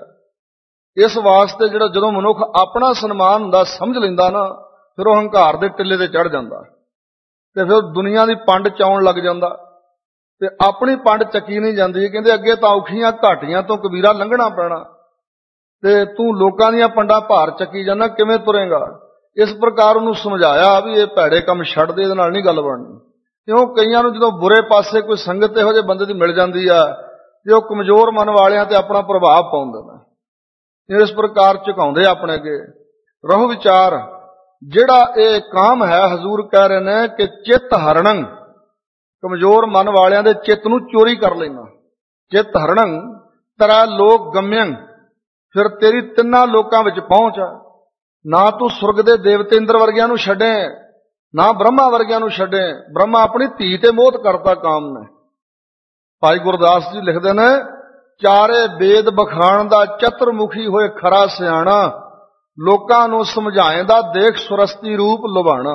ਇਸ ਵਾਸਤੇ ਜਿਹੜਾ ਜਦੋਂ ਮਨੁੱਖ ਆਪਣਾ ਸਨਮਾਨ ਹੁੰਦਾ ਸਮਝ ਲੈਂਦਾ ਨਾ, ਫਿਰ ਉਹ ਹੰਕਾਰ ਦੇ ਟਿੱਲੇ ਤੇ ਚੜ ਜਾਂਦਾ ਤੇ ਫਿਰ ਦੁਨੀਆ ਦੀ ਪੰਡ ਚਾਉਣ ਲੱਗ ਜਾਂਦਾ ਤੇ ਆਪਣੀ ਪੰਡ ਚੱਕੀ ਨਹੀਂ ਜਾਂਦੀ। ਕਹਿੰਦੇ ਅੱਗੇ ਤਾਂ ਔਖੀਆਂ ਘਾਟੀਆਂ ਤੋਂ ਕਬੀਰਾ ਲੰਘਣਾ ਪੈਣਾ ਤੇ ਤੂੰ ਲੋਕਾਂ ਦੀਆਂ ਪੰਡਾਂ ਭਾਰ ਚੱਕੀ ਜਾਂਦਾ, ਕਿਵੇਂ ਤੁਰੇਗਾ? ਇਸ ਪ੍ਰਕਾਰ ਉਹਨੂੰ ਸਮਝਾਇਆ ਵੀ ਇਹ ਭੈੜੇ ਕੰਮ ਛੱਡ ਦੇ, ਇਹਦੇ ਨਾਲ ਨਹੀਂ ਗੱਲ ਬਣਨੀ। ਕਿਉਂ ਕਈਆਂ ਨੂੰ ਜਦੋਂ ਬੁਰੇ ਪਾਸੇ ਕੋਈ ਸੰਗਤ ਇਹੋ ਜਿਹੇ ਬੰਦੇ ਦੀ ਮਿਲ ਜਾਂਦੀ ਆ ਤੇ ਉਹ ਕਮਜ਼ੋਰ ਮਨ ਵਾਲਿਆਂ ਤੇ ਆਪਣਾ ਪ੍ਰਭਾਵ ਪਾਉਂਦੇ ਨੇ, ਇਸ ਪ੍ਰਕਾਰ ਝੁਕਾਉਂਦੇ ਆਪਣੇ ਅੱਗੇ। ਰਹੋ ਵਿਚਾਰ, ਜਿਹੜਾ ਇਹ ਕਾਮ ਹੈ, ਹਜ਼ੂਰ ਕਹਿ ਰਹੇ ਨੇ ਕਿ ਚਿੱਤ ਹਰਣੰ, ਕਮਜ਼ੋਰ ਮਨ ਵਾਲਿਆਂ ਦੇ ਚਿੱਤ ਨੂੰ ਚੋਰੀ ਕਰ ਲੈਣਾ। ਚਿੱਤ ਹਰਣੰ ਤਰਾ ਲੋਕ ਗਮਯੰ, ਫਿਰ ਤੇਰੀ ਤਿੰਨਾਂ ਲੋਕਾਂ ਵਿੱਚ ਪਹੁੰਚ। ਨਾ ਤੂੰ ਸੁਰਗ ਦੇ ਦੇਵਤੇ ਇੰਦਰ ਵਰਗਿਆਂ ਨੂੰ ਛੱਡੇ, ਨਾ ਬ੍ਰਹਮਾ ਵਰਗਿਆਂ ਨੂੰ ਛੱਡੇ। ਬ੍ਰਹਮਾ ਆਪਣੀ ਧੀ ਤੇ ਮੋਹਤ ਕਰਤਾ ਕਾਮ ਨੇ। ਭਾਈ ਗੁਰਦਾਸ ਜੀ ਲਿਖਦੇ ਨੇ, ਚਾਰੇ ਵੇਦ ਬਖਾਣ ਦਾ ਚਤੁਰਮੁਖੀ ਹੋਏ ਖਰਾ ਸਿਆਣਾ, ਲੋਕਾਂ ਨੂੰ ਸਮਝਾਏਂਦਾ ਦੇਖ ਸੁਰਸਤੀ ਰੂਪ ਲੁਭਾਣਾ।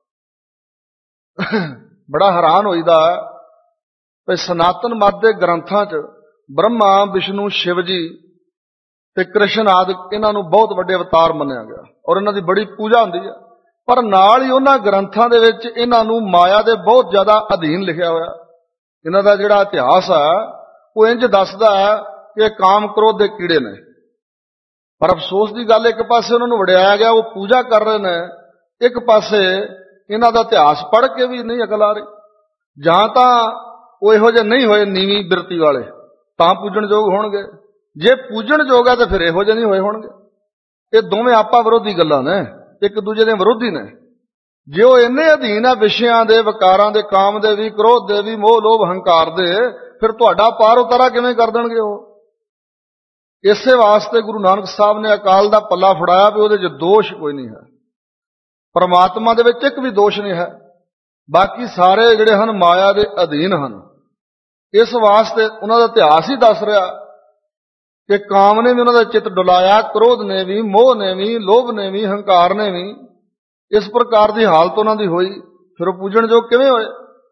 ਬੜਾ ਹੈਰਾਨ ਹੋਈਦਾ ਵੀ ਸਨਾਤਨ ਮਤ ਦੇ ਗ੍ਰੰਥਾਂ 'ਚ ਬ੍ਰਹਮਾ, ਵਿਸ਼ਨੂੰ, ਸ਼ਿਵ ਜੀ ਤੇ ਕ੍ਰਿਸ਼ਨ ਆਦਿ ਇਹਨਾਂ ਨੂੰ ਬਹੁਤ ਵੱਡੇ ਅਵਤਾਰ ਮੰਨਿਆ ਗਿਆ ਔਰ ਇਹਨਾਂ ਦੀ ਬੜੀ ਪੂਜਾ ਹੁੰਦੀ ਹੈ। ਪਰ ਨਾਲ ਹੀ ਉਹਨਾਂ ਗ੍ਰੰਥਾਂ ਦੇ ਵਿੱਚ ਇਹਨਾਂ ਨੂੰ ਮਾਇਆ ਦੇ ਬਹੁਤ ਜ਼ਿਆਦਾ ਅਧੀਨ ਲਿਖਿਆ ਹੋਇਆ। ਇਹਨਾਂ ਦਾ ਜਿਹੜਾ ਇਤਿਹਾਸ ਆ ਉਹ ਇੰਜ ਦੱਸਦਾ ਕਿ ਕਾਮ ਕ੍ਰੋਧ ਦੇ ਕੀੜੇ ਨੇ। ਪਰ ਅਫਸੋਸ ਦੀ ਗੱਲ, ਇੱਕ ਪਾਸੇ ਉਹਨਾਂ ਨੂੰ ਵਡਿਆਇਆ ਗਿਆ, ਉਹ ਪੂਜਾ ਕਰ ਰਹੇ ਨੇ, ਇੱਕ ਪਾਸੇ ਇਹਨਾਂ ਦਾ ਇਤਿਹਾਸ ਪੜ੍ਹ ਕੇ ਵੀ ਨਹੀਂ ਅਕਲ ਆ ਰਹੀ। ਜਾਂ ਤਾਂ ਉਹ ਇਹੋ ਜਿਹੇ ਨਹੀਂ ਹੋਏ ਨੀਵੀਂ ਬਿਰਤੀ ਵਾਲੇ ਤਾਂ ਪੂਜਣਯੋਗ ਹੋਣਗੇ, ਜੇ ਪੂਜਣਯੋਗ ਆ ਤਾਂ ਫਿਰ ਇਹੋ ਜਿਹੇ ਨਹੀਂ ਹੋਏ ਹੋਣਗੇ। ਇਹ ਦੋਵੇਂ ਆਪਾ ਵਿਰੋਧੀ ਗੱਲਾਂ ਨੇ, ਇੱਕ ਦੂਜੇ ਦੇ ਵਿਰੋਧੀ ਨੇ। ਜੇ ਉਹ ਇੰਨੇ ਅਧੀਨ ਆ ਵਿਸ਼ਿਆਂ ਦੇ, ਵਿਕਾਰਾਂ ਦੇ, ਕਾਮ ਦੇ ਵੀ, ਕ੍ਰੋਧ ਦੇ ਵੀ, ਮੋਹ ਲੋਭ ਹੰਕਾਰ ਦੇ, ਫਿਰ ਤੁਹਾਡਾ ਪਾਰ ਉਤਾਰਾ ਕਿਵੇਂ ਕਰ ਦੇਣਗੇ ਉਹ? ਇਸੇ ਵਾਸਤੇ ਗੁਰੂ ਨਾਨਕ ਸਾਹਿਬ ਨੇ ਅਕਾਲ ਦਾ ਪੱਲਾ ਫੜਾਇਆ ਵੀ ਉਹਦੇ 'ਚ ਦੋਸ਼ ਕੋਈ ਨਹੀਂ ਹੈ। ਪਰਮਾਤਮਾ ਦੇ ਵਿੱਚ ਇੱਕ ਵੀ ਦੋਸ਼ ਨਹੀਂ ਹੈ, ਬਾਕੀ ਸਾਰੇ ਜਿਹੜੇ ਹਨ ਮਾਇਆ ਦੇ ਅਧੀਨ ਹਨ। ਇਸ ਵਾਸਤੇ ਉਹਨਾਂ ਦਾ ਇਤਿਹਾਸ ਹੀ ਦੱਸ ਰਿਹਾ ਕਿ ਕਾਮ ਨੇ ਵੀ ਉਹਨਾਂ ਦਾ ਚਿੱਤ ਡੁਲਾਇਆ, ਕ੍ਰੋਧ ਨੇ ਵੀ, ਮੋਹ ਨੇ ਵੀ, ਲੋਭ ਨੇ ਵੀ, ਹੰਕਾਰ ਨੇ ਵੀ। ਇਸ ਪ੍ਰਕਾਰ ਦੀ ਹਾਲਤ ਉਹਨਾਂ ਦੀ ਹੋਈ, ਫਿਰ ਉਹ ਪੂਜਣਯੋਗ ਕਿਵੇਂ ਹੋਏ?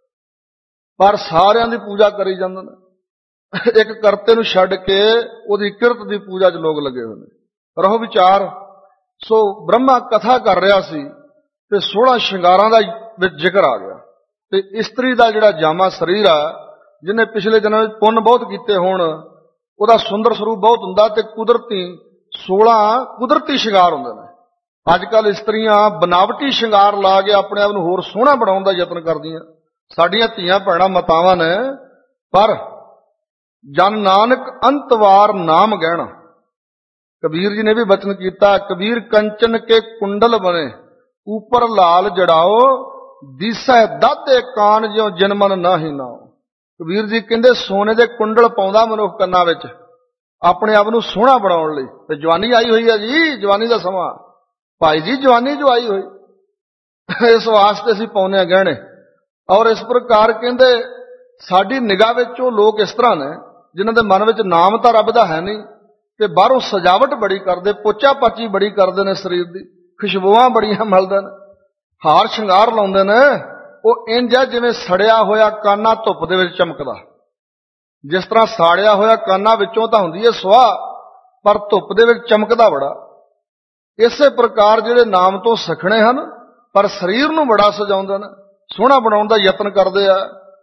ਪਰ ਸਾਰਿਆਂ ਦੀ ਪੂਜਾ ਕਰੀ ਜਾਂਦੇ ਨੇ, ਇੱਕ ਕਰਤੇ ਨੂੰ ਛੱਡ ਕੇ ਉਹਦੀ ਕਿਰਤ ਦੀ ਪੂਜਾ 'ਚ ਲੋਕ ਲੱਗੇ ਹੋਏ ਨੇ। ਰਹੋ ਵਿਚਾਰ। ਸੋ ਬ੍ਰਹਮਾ ਕਥਾ ਕਰ ਰਿਹਾ ਸੀ ਤੇ ਸੋਲਾਂ ਸ਼ਿੰਗਾਰਾਂ ਦਾ ਵਿੱਚ ਜ਼ਿਕਰ ਆ ਗਿਆ ਤੇ ਇਸਤਰੀ ਦਾ ਜਿਹੜਾ ਜਾਮਾ ਸਰੀਰ ਆ, ਜਿਹਨੇ ਪਿਛਲੇ ਦਿਨਾਂ ਵਿੱਚ ਪੁੰਨ ਬਹੁਤ ਕੀਤੇ ਹੋਣ, ਉਹਦਾ ਸੁੰਦਰ ਸਰੂਪ ਬਹੁਤ ਹੁੰਦਾ ਤੇ ਕੁਦਰਤੀ ਸੋਲਾਂ ਕੁਦਰਤੀ ਸ਼ਿੰਗਾਰ ਹੁੰਦੇ ਨੇ। ਅੱਜ ਕੱਲ੍ਹ ਇਸਤਰੀਆਂ ਬਨਾਵਟੀ ਸ਼ਿੰਗਾਰ ਲਾ ਕੇ ਆਪਣੇ ਆਪ ਨੂੰ ਹੋਰ ਸੋਹਣਾ ਬਣਾਉਣ ਦਾ ਯਤਨ ਕਰਦੀਆਂ। ਸਾਡੀਆਂ ਧੀਆਂ ਭੈਣਾਂ ਮਾਤਾਵਾਂ ਨੇ, ਪਰ ਜਨ ਨਾਨਕ ਅੰਤਵਾਰ ਨਾਮ ਗਹਿਣਾ। ਕਬੀਰ ਜੀ ਨੇ ਵੀ ਬਚਨ ਕੀਤਾ, ਕਬੀਰ ਕੰਚਨ ਕੇ ਕੁੰਡਲ ਬਣੇ, ਉਪਰ ਲਾਲ ਜੜਾਓ, ਦੀਸੈ ਦਾਦੇ ਕਾਨ ਜਿਉ ਜਨਮਨ ਨਾਹੀ ਨਾਓ। ਕਬੀਰ ਜੀ ਕਹਿੰਦੇ ਸੋਨੇ ਦੇ ਕੁੰਡਲ ਪਾਉਂਦਾ ਮਨੁੱਖ ਕੰਨਾਂ ਵਿੱਚ ਆਪਣੇ ਆਪ ਨੂੰ ਸੋਹਣਾ ਬਣਾਉਣ ਲਈ। ਤੇ ਜਵਾਨੀ ਆਈ ਹੋਈ ਹੈ ਜੀ, ਜਵਾਨੀ ਦਾ ਸਮਾਂ ਭਾਈ ਜੀ, ਜਵਾਨੀ ਜੋ ਆਈ ਹੋਈ, ਇਸ ਵਾਸਤੇ ਅਸੀਂ ਪਾਉਂਦੇ ਹਾਂ ਗਹਿਣੇ। ਔਰ ਇਸ ਪ੍ਰਕਾਰ ਕਹਿੰਦੇ ਸਾਡੀ ਨਿਗਾਹ ਵਿੱਚ ਉਹ ਲੋਕ ਇਸ ਤਰ੍ਹਾਂ ਨੇ ਜਿਨ੍ਹਾਂ ਦੇ ਮਨ ਵਿੱਚ ਨਾਮ ਤਾਂ ਰੱਬ ਦਾ ਹੈ ਨਹੀਂ ਤੇ ਬਾਹਰੋਂ ਸਜਾਵਟ ਬੜੀ ਕਰਦੇ, ਪੋਚਾ ਪਾਚੀ ਬੜੀ ਕਰਦੇ ਨੇ, ਸਰੀਰ ਦੀ ਖੁਸ਼ਬੂਆਂ ਬੜੀਆਂ ਮਲਦੇ ਨੇ, ਹਾਰ ਸ਼ਿੰਗਾਰ ਲਾਉਂਦੇ ਨੇ। ਉਹ ਇੰਝ ਹੈ ਜਿਵੇਂ ਸੜਿਆ ਹੋਇਆ ਕਾਨਾ ਧੁੱਪ ਦੇ ਵਿੱਚ ਚਮਕਦਾ। ਜਿਸ ਤਰ੍ਹਾਂ ਸਾੜਿਆ ਹੋਇਆ ਕਾਨਾ ਵਿੱਚੋਂ ਤਾਂ ਹੁੰਦੀ ਹੈ ਸੁਆਹ, ਪਰ ਧੁੱਪ ਦੇ ਵਿੱਚ ਚਮਕਦਾ ਬੜਾ। ਇਸੇ ਪ੍ਰਕਾਰ ਜਿਹੜੇ ਨਾਮ ਤੋਂ ਸਖਣੇ ਹਨ ਪਰ ਸਰੀਰ ਨੂੰ ਬੜਾ ਸਜਾਉਂਦੇ ਨੇ, ਸੋਹਣਾ ਬਣਾਉਣ ਦਾ ਯਤਨ ਕਰਦੇ ਆ।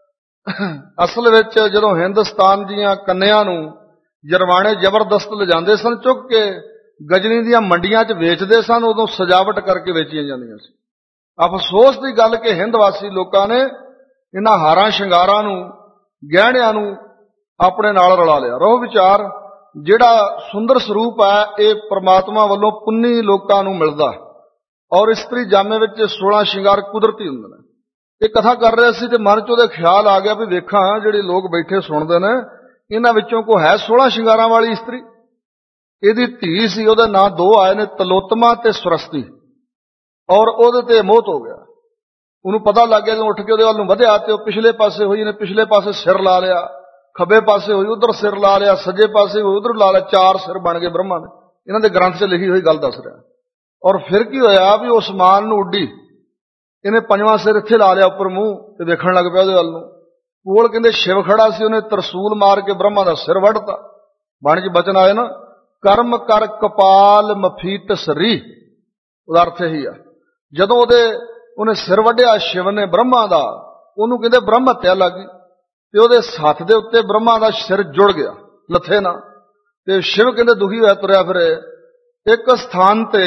ਅਸਲ ਵਿੱਚ ਜਦੋਂ ਹਿੰਦੁਸਤਾਨ ਦੀਆਂ ਕੰਨਿਆਂ ਨੂੰ ਜਰਵਾਣੇ ਜ਼ਬਰਦਸਤ ਲਿਜਾਂਦੇ ਸਨ, ਚੁੱਕ ਕੇ ਗਜਨੀ ਦੀਆਂ ਮੰਡੀਆਂ 'ਚ ਵੇਚਦੇ ਸਨ, ਉਦੋਂ ਸਜਾਵਟ ਕਰਕੇ ਵੇਚੀਆਂ ਜਾਂਦੀਆਂ ਸੀ। ਅਫਸੋਸ ਦੀ ਗੱਲ ਕਿ ਹਿੰਦ ਵਾਸੀ ਲੋਕਾਂ ਨੇ ਇਹਨਾਂ ਹਾਰਾਂ ਸ਼ਿੰਗਾਰਾਂ ਨੂੰ, ਗਹਿਣਿਆਂ ਨੂੰ ਆਪਣੇ ਨਾਲ ਰਲਾ ਲਿਆ। ਰੋਹ ਵਿਚਾਰ ਜਿਹੜਾ ਸੁੰਦਰ ਸਰੂਪ ਹੈ, ਇਹ ਪ੍ਰਮਾਤਮਾ ਵੱਲੋਂ ਪੁੰਨੀ ਲੋਕਾਂ ਨੂੰ ਮਿਲਦਾ, ਔਰ ਇਸਤਰੀ ਜਾਮੇ ਵਿੱਚ ਸੋਲਾਂ ਸ਼ਿੰਗਾਰ ਕੁਦਰਤੀ ਹੁੰਦੇ ਨੇ। ਇਹ ਕਥਾ ਕਰ ਰਿਹਾ ਸੀ ਤੇ ਮਨ 'ਚ ਉਹਦੇ ਖਿਆਲ ਆ ਗਿਆ ਵੀ ਵੇਖਾਂ ਜਿਹੜੇ ਲੋਕ ਬੈਠੇ ਸੁਣਦੇ ਨੇ, ਇਹਨਾਂ ਵਿੱਚੋਂ ਕੋਈ ਹੈ ਸੋਲਾਂ ਸ਼ਿੰਗਾਰਾਂ ਵਾਲੀ ਇਸਤਰੀ। ਇਹਦੀ ਧੀ ਸੀ, ਉਹਦੇ ਨਾਂ ਦੋ ਆਏ ਨੇ, ਤਲੋਤਮਾ ਤੇ ਸੁਰਸਤੀ, ਔਰ ਉਹਦੇ ਤੇ ਮੋਹਤ ਹੋ ਗਿਆ। ਉਹਨੂੰ ਪਤਾ ਲੱਗ ਗਿਆ, ਜਦੋਂ ਉੱਠ ਕੇ ਉਹਦੇ ਵੱਲ ਨੂੰ ਵਧਿਆ ਤੇ ਉਹ ਪਿਛਲੇ ਪਾਸੇ ਹੋਈ, ਇਹਨੇ ਪਿਛਲੇ ਪਾਸੇ ਸਿਰ ਲਾ ਲਿਆ, ਖੱਬੇ ਪਾਸੇ ਹੋਈ ਉਧਰ ਸਿਰ ਲਾ ਲਿਆ, ਸੱਜੇ ਪਾਸੇ ਹੋਈ ਉਧਰ ਲਾ ਲਿਆ, ਚਾਰ ਸਿਰ ਬਣ ਗਏ ਬ੍ਰਹਮਾ ਦੇ। ਇਹਨਾਂ ਦੇ ਗ੍ਰੰਥ 'ਚ ਲਿਖੀ ਹੋਈ ਗੱਲ ਦੱਸ ਰਿਹਾ। ਔਰ ਫਿਰ ਕੀ ਹੋਇਆ ਵੀ ਉਸ ਮਾਨ ਨੂੰ ਉੱਡੀ, ਇਹਨੇ ਪੰਜਵਾਂ ਸਿਰ ਇੱਥੇ ਲਾ ਲਿਆ ਉੱਪਰ ਮੂੰਹ ਤੇ ਵੇਖਣ ਲੱਗ ਪਿਆ ਉਹਦੇ ਵੱਲ ਨੂੰ। ਕੋਲ ਕਹਿੰਦੇ ਸ਼ਿਵ ਖੜਾ ਸੀ, ਉਹਨੇ ਤਰਸੂਲ ਮਾਰ ਕੇ ਬ੍ਰਹਮਾ ਦਾ ਸਿਰ ਵੱਢਤਾ। ਬਾਣੀ 'ਚ ਬਚਨ ਆਏ ਨਾ, ਕਰਮ ਕਰ ਕਪਾਲ ਮਫੀਤ ਸਰੀ, ਉਹਦਾ ਅਰਥ ਇਹੀ ਆ। ਜਦੋਂ ਉਹਦੇ ਉਹਨੇ ਸਿਰ ਵੱਢਿਆ ਸ਼ਿਵ ਨੇ ਬ੍ਰਹਮਾ ਦਾ, ਉਹਨੂੰ ਕਹਿੰਦੇ ਬ੍ਰਹਮ ਹੱਤਿਆ ਲੱਗ ਗਈ, ਤੇ ਉਹਦੇ ਹੱਥ ਦੇ ਉੱਤੇ ਬ੍ਰਹਮਾ ਦਾ ਸਿਰ ਜੁੜ ਗਿਆ ਲੱਥੇ ਨਾਲ। ਤੇ ਸ਼ਿਵ ਕਹਿੰਦੇ ਦੁਖੀ ਹੋਇਆ ਤੁਰਿਆ ਫਿਰੇ। ਇੱਕ ਸਥਾਨ ਤੇ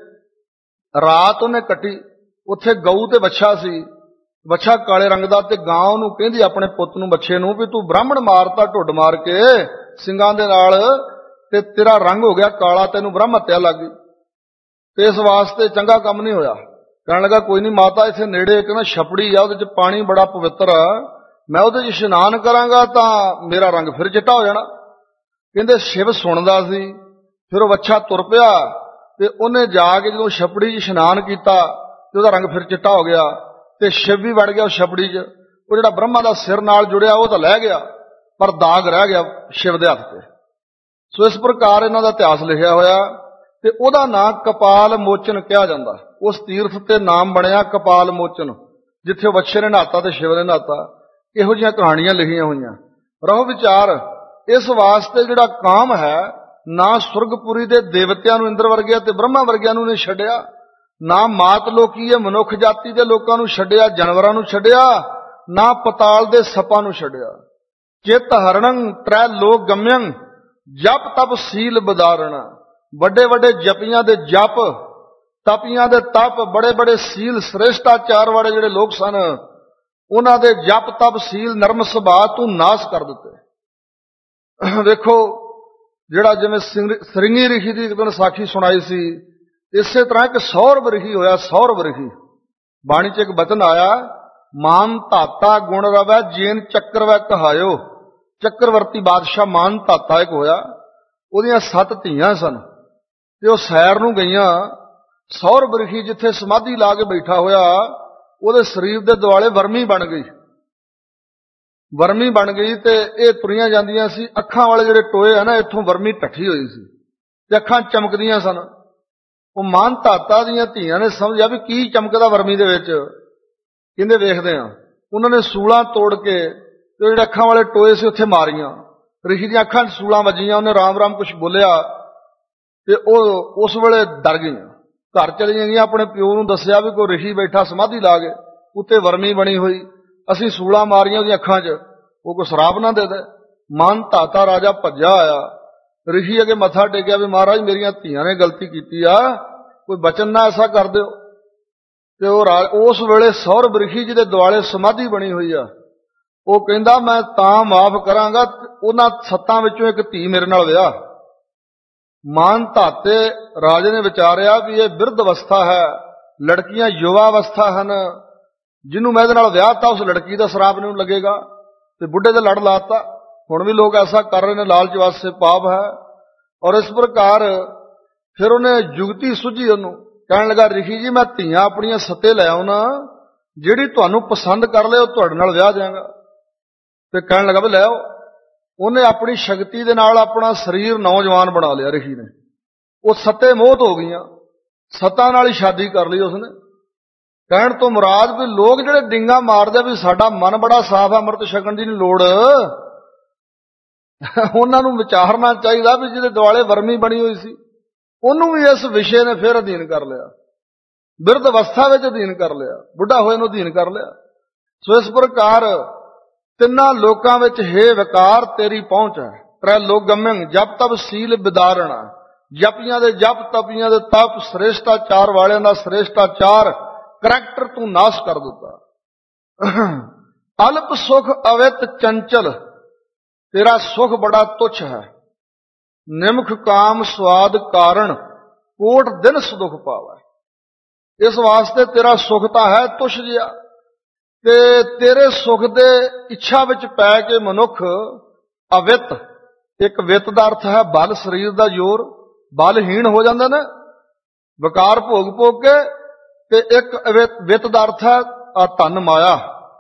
ਰਾਤ ਉਹਨੇ ਕੱਟੀ, ਉੱਥੇ ਗਊ ਤੇ ਵੱਛਾ ਸੀ, ਵੱਛਾ ਕਾਲੇ ਰੰਗ ਦਾ, ਤੇ ਗਾਂ ਉਹਨੂੰ ਕਹਿੰਦੀ ਆਪਣੇ ਪੁੱਤ ਨੂੰ, ਬੱਚੇ ਨੂੰ, ਵੀ ਤੂੰ ਬ੍ਰਾਹਮਣ ਮਾਰਤਾ ਢੁੱਡ ਮਾਰ ਕੇ ਸਿੰਘਾਂ ਦੇ ਨਾਲ, ਤੇ ਤੇਰਾ ਰੰਗ ਹੋ ਗਿਆ ਕਾਲਾ, ਤੈਨੂੰ ਬ੍ਰਹਮ ਹੱਤਿਆ ਲੱਗ ਗਈ, ਤੇ ਇਸ ਵਾਸਤੇ ਚੰਗਾ ਕੰਮ ਨਹੀਂ ਹੋਇਆ। ਕਹਿਣ ਲੱਗਾ ਕੋਈ ਨਹੀਂ ਮਾਤਾ, ਇੱਥੇ ਨੇੜੇ ਇੱਕ ਨਾ ਛਪੜੀ ਆ, ਉਹਦੇ 'ਚ ਪਾਣੀ ਬੜਾ ਪਵਿੱਤਰ ਆ, ਮੈਂ ਉਹਦੇ 'ਚ ਇਸ਼ਨਾਨ ਕਰਾਂਗਾ ਤਾਂ ਮੇਰਾ ਰੰਗ ਫਿਰ ਚਿੱਟਾ ਹੋ ਜਾਣਾ। ਕਹਿੰਦੇ ਸ਼ਿਵ ਸੁਣਦਾ ਸੀ। ਫਿਰ ਉਹ ਵੱਛਾ ਤੁਰ ਪਿਆ ਤੇ ਉਹਨੇ ਜਾ ਕੇ ਜਦੋਂ ਛਪੜੀ 'ਚ ਇਸ਼ਨਾਨ ਕੀਤਾ ਤੇ ਉਹਦਾ ਰੰਗ ਫਿਰ ਚਿੱਟਾ ਹੋ ਗਿਆ, ਤੇ ਸ਼ਿਵ ਵੀ ਵੜ ਗਿਆ ਉਸ ਛਪੜੀ 'ਚ। ਉਹ ਜਿਹੜਾ ਬ੍ਰਹਮਾ ਦਾ ਸਿਰ ਨਾਲ ਜੁੜਿਆ ਉਹ ਤਾਂ ਲੈ ਗਿਆ, ਪਰ ਦਾਗ ਰਹਿ ਗਿਆ ਸ਼ਿਵ ਦੇ ਹੱਥ ਤੇ। ਸੋ ਇਸ ਪ੍ਰਕਾਰ ਇਹਨਾਂ ਦਾ ਇਤਿਹਾਸ ਲਿਖਿਆ ਹੋਇਆ, ਤੇ ਉਹਦਾ ਨਾਂ ਕਪਾਲ ਮੋਚਨ ਕਿਹਾ ਜਾਂਦਾ। ਉਸ ਤੀਰਥ ਤੇ ਨਾਮ ਬਣਿਆ ਕਪਾਲ ਮੋਚਨ, ਜਿੱਥੇ ਉਹ ਵੱਛੇ ਨੇ ਨਹਾਤਾ ਤੇ ਸ਼ਿਵ ਨੇ ਨਹਾਤਾ। ਇਹੋ ਜਿਹੀਆਂ ਕਹਾਣੀਆਂ ਲਿਖੀਆਂ ਹੋਈਆਂ। ਰਹੋ ਵਿਚਾਰ, ਇਸ ਵਾਸਤੇ ਜਿਹੜਾ ਕਾਮ ਹੈ, ਨਾ ਸੁਰਗਪੁਰੀ ਦੇ ਦੇਵਤਿਆਂ ਨੂੰ, ਇੰਦਰ ਵਰਗਿਆਂ ਤੇ ਬ੍ਰਹਮਾ ਵਰਗਿਆਂ ਨੂੰ ਨਹੀਂ ਛੱਡਿਆ, ਨਾ ਮਾਤ ਲੋਕੀ ਮਨੁੱਖ ਜਾਤੀ ਦੇ ਲੋਕਾਂ ਨੂੰ ਛੱਡਿਆ, ਜਾਨਵਰਾਂ ਨੂੰ ਛੱਡਿਆ, ਨਾ ਪਤਾਲ ਦੇ ਸੱਪਾਂ ਨੂੰ ਛੱਡਿਆ। ਚਿਤ ਹਰਣੰ ਤ੍ਰੈ ਲੋਕ ਗਮਯੰ ਜਪ ਤਪ ਸੀਲ ਬਦਾਰਣਾ। ਵੱਡੇ ਵੱਡੇ ਜਪੀਆਂ ਦੇ ਜਪ, ਤਪੀਆਂ ਦੇ ਤਪ, ਬੜੇ ਬੜੇ ਸੀਲ ਸ੍ਰੇਸ਼ਟਾਚਾਰ ਵਾਲੇ ਜਿਹੜੇ ਲੋਕ ਸਨ, ਉਹਨਾਂ ਦੇ ਜਪ ਤਪ ਸੀਲ ਨਰਮ ਸੁਭਾਅ ਤੂੰ ਨਾਸ ਕਰ ਦਿੱਤੇ। ਵੇਖੋ, ਜਿਹੜਾ ਜਿਵੇਂ ਸ੍ਰਿੰਗੀ ਰਿਸ਼ੀ ਦੀ ਇੱਕ ਦਿਨ ਸਾਖੀ ਸੁਣਾਈ ਸੀ, ਇਸੇ ਤਰ੍ਹਾਂ ਇੱਕ ਸੌਰਵ ਰਿਸ਼ੀ ਹੋਇਆ। ਸੌਰਵ ਰਿਸ਼ੀ, ਬਾਣੀ 'ਚ ਇੱਕ ਬਚਨ ਆਇਆ, ਮਾਨ ਧਾਤਾ ਗੁਣ ਰਵੈ ਜੇਨ ਚੱਕਰਵੈ ਕਹਾਇਓ। ਚੱਕਰਵਰਤੀ ਬਾਦਸ਼ਾਹ ਮਾਨ ਧਾਤਾ ਇੱਕ ਹੋਇਆ, ਉਹਦੀਆਂ ਸੱਤ ਧੀਆਂ ਸਨ, ਤੇ ਉਹ ਸੈਰ ਨੂੰ ਗਈਆਂ। ਸੌਰਵ ਰਿਸ਼ੀ ਜਿੱਥੇ ਸਮਾਧੀ ਲਾ ਕੇ ਬੈਠਾ ਹੋਇਆ, ਉਹਦੇ ਸਰੀਰ ਦੇ ਦੁਆਲੇ ਵਰਮੀ ਬਣ ਗਈ। ਵਰਮੀ ਬਣ ਗਈ ਤੇ ਇਹ ਤੁਰੀਆਂ ਜਾਂਦੀਆਂ ਸੀ, ਅੱਖਾਂ ਵਾਲੇ ਜਿਹੜੇ ਟੋਏ ਆ ਨਾ, ਇੱਥੋਂ ਵਰਮੀ ਢੱਠੀ ਹੋਈ ਸੀ ਤੇ ਅੱਖਾਂ ਚਮਕਦੀਆਂ ਸਨ। ਉਹ ਮਾਨ ਧਾਤਾ ਦੀਆਂ ਧੀਆਂ ਨੇ ਸਮਝਿਆ ਵੀ ਕੀ ਚਮਕਦਾ ਵਰਮੀ ਦੇ ਵਿੱਚ, ਕਹਿੰਦੇ ਵੇਖਦੇ ਆ। ਉਹਨਾਂ ਨੇ ਸੂਲਾਂ ਤੋੜ ਕੇ ਤੇ ਜਿਹੜੇ ਅੱਖਾਂ ਵਾਲੇ ਟੋਏ ਸੀ ਉੱਥੇ ਮਾਰੀਆਂ। ਰਿਸ਼ੀ ਦੀਆਂ ਅੱਖਾਂ 'ਚ ਸੂਲਾਂ ਵੱਜੀਆਂ, ਉਹਨੇ ਰਾਮ ਰਾਮ ਕੁਛ ਬੋਲਿਆ ਤੇ ਉਹ ਉਸ ਵੇਲੇ ਡਰ ਗਈਆਂ, ਘਰ ਚਲੀਆਂ ਗਈਆਂ। ਆਪਣੇ ਪਿਓ ਨੂੰ ਦੱਸਿਆ ਵੀ ਕੋਈ ਰਿਸ਼ੀ ਬੈਠਾ ਸਮਾਧੀ ਲਾ ਕੇ, ਉੱਤੇ ਵਰਮੀ ਬਣੀ ਹੋਈ, ਅਸੀਂ ਸੂਲਾਂ ਮਾਰੀਆਂ ਉਹਦੀਆਂ ਅੱਖਾਂ 'ਚ, ਉਹ ਕੋਈ ਸ਼ਰਾਪ ਨਾ ਦੇ ਦੇ। ਮਨ ਧਾਤਾ ਰਾਜਾ ਭੱਜਾ ਆਇਆ, ਰਿਸ਼ੀ ਅੱਗੇ ਮੱਥਾ ਟੇਕਿਆ ਵੀ ਮਹਾਰਾਜ ਮੇਰੀਆਂ ਧੀਆਂ ਨੇ ਗਲਤੀ ਕੀਤੀ ਆ, ਕੋਈ ਬਚਨ ਨਾ ਐਸਾ ਕਰ ਦਿਓ। ਤੇ ਉਹ ਉਸ ਵੇਲੇ ਸੌਰਵ ਰਿਸ਼ੀ ਜੀ ਦੇ ਦੁਆਲੇ ਸਮਾਧੀ ਬਣੀ ਹੋਈ ਆ। ਉਹ ਕਹਿੰਦਾ ਮੈਂ ਤਾਂ ਮਾਫ ਕਰਾਂਗਾ, ਉਹਨਾਂ ਸੱਤਾਂ ਵਿੱਚੋਂ ਇੱਕ ਧੀ ਮੇਰੇ ਨਾਲ ਵਿਆਹ। ਮਾਨ ਧਾਤੇ ਰਾਜੇ ਨੇ ਵਿਚਾਰਿਆ ਵੀ ਇਹ ਬਿਰਧ ਅਵਸਥਾ ਹੈ, ਲੜਕੀਆਂ ਯੁਵਾ ਅਵਸਥਾ ਹਨ, ਜਿਹਨੂੰ ਮੈਂ ਇਹਦੇ ਨਾਲ ਵਿਆਹ ਤਾ ਉਸ ਲੜਕੀ ਦਾ ਸ਼ਰਾਪ ਨਹੀਂ ਲੱਗੇਗਾ, ਤੇ ਬੁੱਢੇ ਦੇ ਲੜ ਲਾਤਾ। ਹੁਣ ਵੀ ਲੋਕ ਐਸਾ ਕਰ ਰਹੇ ਨੇ, ਲਾਲਚ ਵਾਸਤੇ ਪਾਪ ਹੈ। ਔਰ ਇਸ ਪ੍ਰਕਾਰ ਫਿਰ ਉਹਨੇ ਜੁਗਤੀ ਸੁਝੀ, ਉਹਨੂੰ ਕਹਿਣ ਲੱਗਾ ਰਿਸ਼ੀ ਜੀ ਮੈਂ ਧੀਆਂ ਆਪਣੀਆਂ ਸੱਤੇ ਲੈ ਆਉਣਾ, ਜਿਹੜੀ ਤੁਹਾਨੂੰ ਪਸੰਦ ਕਰ ਲਿਓ ਤੁਹਾਡੇ ਨਾਲ ਵਿਆਹ ਜਾਵਾਂਗਾ। ਤੇ ਕਹਿਣ ਲੱਗਾ ਵੀ ਲੈ ਆਓ। ਉਹਨੇ ਆਪਣੀ ਸ਼ਕਤੀ ਦੇ ਨਾਲ ਆਪਣਾ ਸਰੀਰ ਨੌਜਵਾਨ ਬਣਾ ਲਿਆ ਰਿਸ਼ੀ ਨੇ। ਉਹ ਸੱਤੇ ਮੋਹਤ ਹੋ ਗਈਆਂ, ਸੱਤਾਂ ਨਾਲ ਹੀ ਸ਼ਾਦੀ ਕਰ ਲਈ ਉਸਨੇ। ਕਹਿਣ ਤੋਂ ਮੁਰਾਦ ਵੀ ਲੋਕ ਜਿਹੜੇ ਡਿੰਗਾ ਮਾਰਦੇ ਵੀ ਸਾਡਾ ਮਨ ਬੜਾ ਸਾਫ਼ ਹੈ, ਅੰਮ੍ਰਿਤ ਛਕਣ ਦੀ ਨਹੀਂ ਲੋੜ, ਉਹਨਾਂ ਨੂੰ ਵਿਚਾਰਨਾ ਚਾਹੀਦਾ ਵੀ ਜਿਹਦੇ ਦੁਆਲੇ ਵਰਮੀ ਬਣੀ ਹੋਈ ਸੀ, ਉਹਨੂੰ ਵੀ ਇਸ ਵਿਸ਼ੇ ਨੇ ਫਿਰ ਅਧੀਨ ਕਰ ਲਿਆ, ਬਿਰਧ ਅਵਸਥਾ ਵਿੱਚ ਅਧੀਨ ਕਰ ਲਿਆ, ਬੁੱਢਾ ਹੋਏ ਨੂੰ ਅਧੀਨ ਕਰ ਲਿਆ। ਸੋ ਇਸ ਪ੍ਰਕਾਰ ਤਿੰਨਾਂ ਲੋਕਾਂ ਵਿੱਚ ਹੈ ਵਿਕਾਰ ਤੇਰੀ ਪਹੁੰਚ ਹੈ। ਤ੍ਰੈ ਲੋਕਗਮਯੰ ਜਪ ਤਪ ਸੀਲ ਬਿਦਾਰਣਾ, ਜਪੀਆਂ ਦੇ ਜਪ ਤਪੀਆਂ ਦੇ ਤਪ, ਸ੍ਰੇਸ਼ਟਾਚਾਰ ਵਾਲਿਆਂ ਦਾ ਸ੍ਰੇਸ਼ਟਾਚਾਰ, ਕਰੈਕਟਰ ਤੂੰ ਨਾਸ਼ ਕਰ ਦਿੱਤਾ। ਅਲਪ ਸੁਖ ਅਵਿਤ ਚੰਚਲ, ਤੇਰਾ ਸੁਖ ਬੜਾ ਤੁੱਛ ਹੈ। ਨਿਮਖ ਕਾਮ ਸਵਾਦ ਕਾਰਨ, ਕੋਟ ਦਿਨ ਸੁਖ ਪਾਵਾ। ਇਸ ਵਾਸਤੇ ਤੇਰਾ ਸੁਖ ਤਾਂ ਹੈ ਤੁੱਛ ਜਿਹਾ, ਤੇ ਤੇਰੇ ਸੁਖ ਦੇ ਇੱਛਾ ਵਿੱਚ ਪੈ ਕੇ ਮਨੁੱਖ ਅਵਿਤ, ਇੱਕ ਵਿੱਤ ਦਾ ਅਰਥ ਹੈ ਬਲ, ਸਰੀਰ ਦਾ ਜ਼ੋਰ, ਬਲਹੀਣ ਹੋ ਜਾਂਦੇ ਨੇ ਵਿਕਾਰ ਭੋਗ ਭੋਗ ਕੇ। ਤੇ ਇੱਕ ਵਿੱਤ ਦਾ ਅਰਥ ਹੈ ਧਨ ਮਾਇਆ,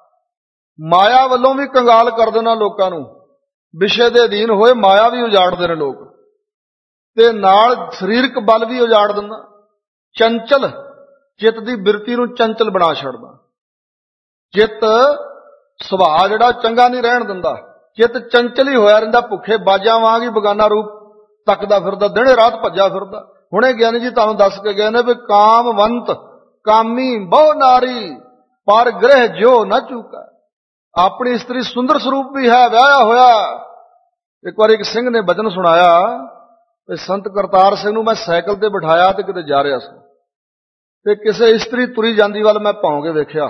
ਮਾਇਆ ਵੱਲੋਂ ਵੀ ਕੰਗਾਲ ਕਰ ਦੇਣਾ ਲੋਕਾਂ ਨੂੰ, ਵਿਸ਼ੇ ਦੇ ਅਧੀਨ ਹੋਏ ਮਾਇਆ ਵੀ ਉਜਾੜਦੇ ਨੇ ਲੋਕ, ਤੇ ਨਾਲ ਸਰੀਰਕ ਬਲ ਵੀ ਉਜਾੜ ਦਿੰਦਾ। ਚੰਚਲ, ਚਿੱਤ ਦੀ ਬਿਰਤੀ ਨੂੰ ਚੰਚਲ ਬਣਾ ਛੱਡਦਾ। ਚਿੱਤ ਸੁਭਾਅ ਜਿਹੜਾ ਚੰਗਾ ਨਹੀਂ ਰਹਿਣ ਦਿੰਦਾ, ਚਿੱਤ ਚੰਚਲ ਹੀ ਹੋਇਆ ਰਹਿੰਦਾ, ਭੁੱਖੇ ਬਾਜਾਂ ਵਾਂਗ ਹੀ ਬਗਾਨਾ ਰੂਪ ਤੱਕਦਾ ਫਿਰਦਾ, ਦਿਨੇ ਰਾਤ ਭੱਜਾ ਫਿਰਦਾ। ਹੁਣੇ ਗਿਆਨੀ ਜੀ ਤੁਹਾਨੂੰ ਦੱਸ ਕੇ ਗਏ ਨੇ ਵੀ ਕਾਮਵੰਤ ਕਾਮੀ ਬਹੁ ਨਾਰੀ, ਪਰ ਗ੍ਰਹਿ ਜਿਉ ਨਾ ਚੂਕਾ। ਆਪਣੀ ਇਸਤਰੀ ਸੁੰਦਰ ਸਰੂਪ ਵੀ ਹੈ, ਵਿਆਹਿਆ ਹੋਇਆ। ਇੱਕ ਵਾਰ ਇੱਕ ਸਿੰਘ ਨੇ ਬਚਨ ਸੁਣਾਇਆ ਤੇ ਸੰਤ ਕਰਤਾਰ ਸਿੰਘ ਨੂੰ ਮੈਂ ਸਾਈਕਲ ਤੇ ਬਿਠਾਇਆ ਤੇ ਕਿਤੇ ਜਾ ਰਿਹਾ ਸੀ, ਤੇ ਕਿਸੇ ਇਸਤਰੀ ਤੁਰੀ ਜਾਂਦੀ ਵੱਲ ਮੈਂ ਭੌਂ ਕੇ ਵੇਖਿਆ,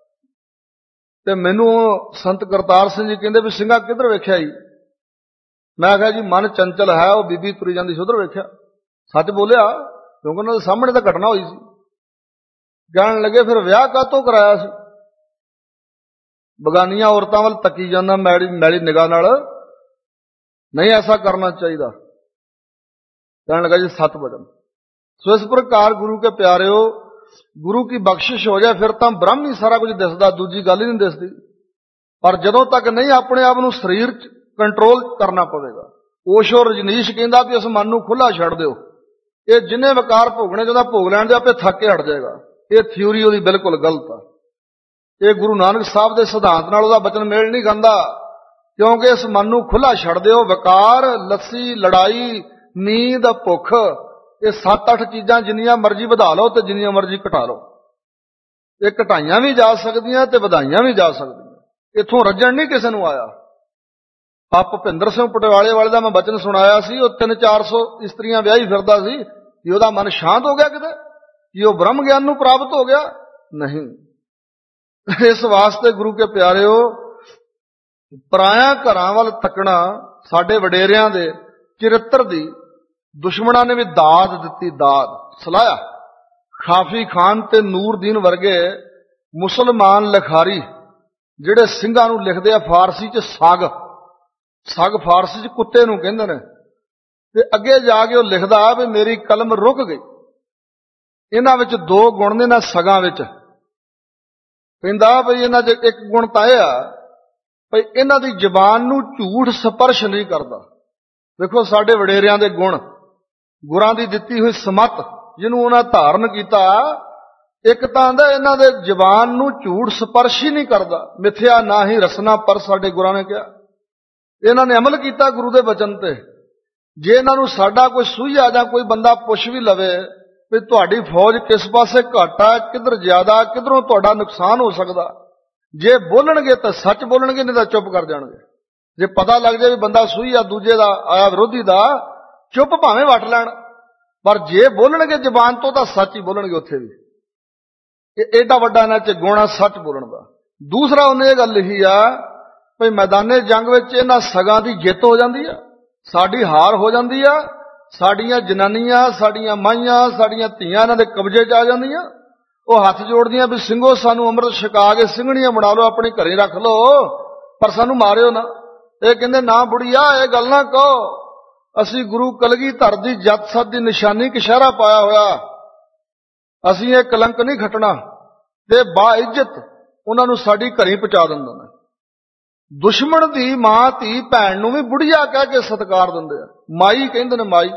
ਤੇ ਮੈਨੂੰ ਸੰਤ ਕਰਤਾਰ ਸਿੰਘ ਜੀ ਕਹਿੰਦੇ ਵੀ ਸਿੰਘਾ ਕਿੱਧਰ ਵੇਖਿਆ ਜੀ? ਮੈਂ ਕਿਹਾ ਜੀ ਮਨ ਚੰਚਲ ਹੈ, ਉਹ ਬੀਬੀ ਤੁਰੀ ਜਾਂਦੀ ਸੀ ਉਧਰ ਵੇਖਿਆ। ਸੱਚ ਬੋਲਿਆ, ਕਿਉਂਕਿ ਉਹਨਾਂ ਦੇ ਸਾਹਮਣੇ ਤਾਂ ਘਟਨਾ ਹੋਈ ਸੀ। ਕਹਿਣ ਲੱਗੇ ਫਿਰ ਵਿਆਹ ਕਾਹਤੋਂ ਕਰਾਇਆ ਸੀ? ਬਗਾਨੀਆਂ ਔਰਤਾਂ ਵੱਲ ਤੱਕੀ ਜਾਂਦਾ ਮੈਲੀ ਮੈਲੀ ਨਿਗਾਹ ਨਾਲ, ਨਹੀਂ ਐਸਾ ਕਰਨਾ ਚਾਹੀਦਾ। ਕਹਿਣ ਲੱਗਾ ਜੀ ਸਤ ਵਚਨ। ਸੋ ਇਸ ਪ੍ਰਕਾਰ ਗੁਰੂ ਕੇ ਪਿਆਰਿਓ, ਗੁਰੂ ਕੀ ਬਖਸ਼ਿਸ਼ ਹੋ ਜਾਏ ਫਿਰ ਤਾਂ ਬ੍ਰਹਮ ਹੀ ਸਾਰਾ ਕੁਝ ਦਿਸਦਾ, ਦੂਜੀ ਗੱਲ ਹੀ ਨਹੀਂ ਦਿਸਦੀ। ਪਰ ਜਦੋਂ ਤੱਕ ਨਹੀਂ ਆਪਣੇ ਆਪ ਨੂੰ ਸਰੀਰ 'ਚ ਕੰਟਰੋਲ ਕਰਨਾ ਪਵੇਗਾ। ਓਸ਼ੋ ਰਜਨੀਸ਼ ਕਹਿੰਦਾ ਵੀ ਇਸ ਮਨ ਨੂੰ ਖੁੱਲਾ ਛੱਡ ਦਿਓ, ਇਹ ਜਿੰਨੇ ਵਿਕਾਰ ਭੋਗਣੇ ਚਾਹੁੰਦਾ ਭੋਗ ਲੈਣ ਦੇ, ਆਪੇ ਥੱਕ ਕੇ ਹਟ ਜਾਏਗਾ। ਇਹ ਥਿਊਰੀ ਉਹਦੀ ਬਿਲਕੁਲ ਗਲਤ ਆ। ਇਹ ਗੁਰੂ ਨਾਨਕ ਸਾਹਿਬ ਦੇ ਸਿਧਾਂਤ ਨਾਲ ਉਹਦਾ ਬਚਨ ਮੇਲ ਨਹੀਂ ਖਾਂਦਾ, ਕਿਉਂਕਿ ਇਸ ਮਨ ਨੂੰ ਖੁੱਲਾ ਛੱਡ ਦਿਓ। ਵਿਕਾਰ, ਲੱਸੀ, ਲੜਾਈ, ਨੀਂਦ, ਭੁੱਖ, ਇਹ ਸੱਤ ਅੱਠ ਚੀਜ਼ਾਂ ਜਿੰਨੀਆਂ ਮਰਜ਼ੀ ਵਧਾ ਲਓ ਤੇ ਜਿੰਨੀਆਂ ਮਰਜ਼ੀ ਘਟਾ ਲਓ, ਇਹ ਘਟਾਈਆਂ ਵੀ ਜਾ ਸਕਦੀਆਂ ਤੇ ਵਧਾਈਆਂ ਵੀ ਜਾ ਸਕਦੀਆਂ। ਇੱਥੋਂ ਰੱਜਣ ਨਹੀਂ ਕਿਸੇ ਨੂੰ ਆਇਆ। ਆ ਭੁਪਿੰਦਰ ਸਿੰਘ ਪਟਿਆਲੇ ਵਾਲੇ ਦਾ ਮੈਂ ਬਚਨ ਸੁਣਾਇਆ ਸੀ, ਉਹ ਤਿੰਨ ਚਾਰ ਸੌ ਇਸਤਰੀਆਂ ਵਿਆਹੀ ਫਿਰਦਾ ਸੀ, ਕਿ ਉਹਦਾ ਮਨ ਸ਼ਾਂਤ ਹੋ ਗਿਆ ਕਿਤੇ, ਕਿ ਉਹ ਬ੍ਰਹਮ ਗਿਆਨ ਨੂੰ ਪ੍ਰਾਪਤ ਹੋ ਗਿਆ? ਨਹੀਂ। ਇਸ ਵਾਸਤੇ ਗੁਰੂ ਕੇ ਪਿਆਰਿਓ, ਪਰਾਇਆ ਘਰਾਂ ਵੱਲ ਤੱਕਣਾ ਸਾਡੇ ਵਡੇਰਿਆਂ ਦੇ ਚਰਿੱਤਰ ਦੀ ਦੁਸ਼ਮਣਾਂ ਨੇ ਵੀ ਦਾਦ ਦਿੱਤੀ, ਦਾਦ ਸਲਾਹਿਆ। ਖਾਫੀ ਖਾਨ ਤੇ ਨੂਰਦੀਨ ਵਰਗੇ ਮੁਸਲਮਾਨ ਲਿਖਾਰੀ ਜਿਹੜੇ ਸਿੰਘਾਂ ਨੂੰ ਲਿਖਦੇ ਆ ਫਾਰਸੀ 'ਚ ਸਗ, ਸਗ ਫਾਰਸੀ 'ਚ ਕੁੱਤੇ ਨੂੰ ਕਹਿੰਦੇ ਨੇ, ਤੇ ਅੱਗੇ ਜਾ ਕੇ ਉਹ ਲਿਖਦਾ ਵੀ ਮੇਰੀ ਕਲਮ ਰੁਕ ਗਈ। ਇਹਨਾਂ ਵਿੱਚ ਦੋ ਗੁਣ ਨੇ ਨਾ ਸਗਾਂ ਵਿੱਚ। ਕਹਿੰਦਾ ਬਈ ਇਹਨਾਂ 'ਚ ਇੱਕ ਗੁਣ ਤਾਂ ਇਹ ਆ ਬਈ ਇਹਨਾਂ ਦੀ ਜ਼ਬਾਨ ਨੂੰ ਝੂਠ ਸਪਰਸ਼ ਨਹੀਂ ਕਰਦਾ। ਦੇਖੋ ਸਾਡੇ ਵਡੇਰਿਆਂ ਦੇ ਗੁਣ, ਗੁਰਾਂ ਦੀ ਦਿੱਤੀ ਹੋਈ ਸਮੱਤ ਜਿਹਨੂੰ ਉਹਨਾਂ ਧਾਰਨ ਕੀਤਾ, ਇੱਕ ਤਾਂ ਆਂਦਾ ਇਹਨਾਂ ਦੇ ਜ਼ਬਾਨ ਨੂੰ ਝੂਠ ਸਪਰਸ਼ ਹੀ ਨਹੀਂ ਕਰਦਾ, ਮਿਥਿਆ ਨਾ ਹੀ ਰਸਨਾ ਪਰ, ਸਾਡੇ ਗੁਰਾਂ ਨੇ ਕਿਹਾ। ਇਹਨਾਂ ਨੇ ਅਮਲ ਕੀਤਾ ਗੁਰੂ ਦੇ ਬਚਨ ਤੇ। ਜੇ ਇਹਨਾਂ ਨੂੰ ਸਾਡਾ ਕੋਈ ਸੂਝਾ ਜਾਂ ਕੋਈ ਬੰਦਾ ਪੁੱਛ ਵੀ ਲਵੇ ਵੀ ਤੁਹਾਡੀ ਫੌਜ ਕਿਸ ਪਾਸੇ ਘੱਟ ਆ, ਕਿੱਧਰ ਜ਼ਿਆਦਾ, ਕਿੱਧਰੋਂ ਤੁਹਾਡਾ ਨੁਕਸਾਨ ਹੋ ਸਕਦਾ, ਜੇ ਬੋਲਣਗੇ ਤਾਂ ਸੱਚ ਬੋਲਣਗੇ, ਨਹੀਂ ਤਾਂ ਚੁੱਪ ਕਰ ਜਾਣਗੇ। ਜੇ ਪਤਾ ਲੱਗ ਜਾਏ ਵੀ ਬੰਦਾ ਸੂਝਾ ਦੂਜੇ ਦਾ ਆਇਆ, ਵਿਰੋਧੀ ਦਾ, ਚੁੱਪ ਭਾਵੇਂ ਵੱਟ ਲੈਣ, ਪਰ ਜੇ ਬੋਲਣਗੇ ਜ਼ਬਾਨ ਤੋਂ ਤਾਂ ਸੱਚ ਹੀ ਬੋਲਣਗੇ ਉੱਥੇ ਵੀ। ਇਹ ਏਡਾ ਵੱਡਾ ਇਹਨਾਂ 'ਚ ਗੁਣ ਆ ਸੱਚ ਬੋਲਣ ਦਾ। ਦੂਸਰਾ ਉਹਨੇ ਇਹ ਗੱਲ ਲਿਖੀ ਆ ਭਈ ਮੈਦਾਨੇ ਜੰਗ ਵਿੱਚ ਇਹਨਾਂ ਸਗਾਂ ਦੀ ਜਿੱਤ ਹੋ ਜਾਂਦੀ ਆ, ਸਾਡੀ ਹਾਰ ਹੋ ਜਾਂਦੀ ਆ, ਸਾਡੀਆਂ ਜਨਾਨੀਆਂ, ਸਾਡੀਆਂ ਮਾਈਆਂ, ਸਾਡੀਆਂ ਧੀਆਂ ਇਹਨਾਂ ਦੇ ਕਬਜ਼ੇ 'ਚ ਆ ਜਾਂਦੀਆਂ। ਉਹ ਹੱਥ ਜੋੜਦੀਆਂ ਵੀ ਸਿੰਘੋ ਸਾਨੂੰ ਅੰਮ੍ਰਿਤ ਛਕਾ ਕੇ ਸਿੰਘਣੀਆਂ ਬਣਾ ਲਓ, ਆਪਣੇ ਘਰੇ ਰੱਖ ਲਓ, ਪਰ ਸਾਨੂੰ ਮਾਰਿਓ ਨਾ। ਇਹ ਕਹਿੰਦੇ ਨਾ ਬੁੜੀਆ, ਇਹ ਗੱਲ ਨਾ ਕਹੋ, ਅਸੀਂ ਗੁਰੂ ਕਲਗੀਧਰ ਦੀ ਜੱਤ ਸੱਤ ਦੀ ਨਿਸ਼ਾਨੀ ਕਸ਼ਹਿਰਾ ਪਾਇਆ ਹੋਇਆ, ਅਸੀਂ ਇਹ ਕਲੰਕ ਨਹੀਂ ਖੱਟਣਾ। ਤੇ ਬਾ ਇੱਜ਼ਤ ਉਹਨਾਂ ਨੂੰ ਸਾਡੀ ਘਰੇ ਪਹੁੰਚਾ ਦਿੰਦੇ ਨੇ। ਦੁਸ਼ਮਣ ਦੀ ਮਾਂ ਧੀ ਭੈਣ ਨੂੰ ਵੀ ਬੁੜੀਆ ਕਹਿ ਕੇ ਸਤਿਕਾਰ ਦਿੰਦੇ ਆ, ਮਾਈ ਕਹਿੰਦੇ ਨੇ, ਮਾਈ,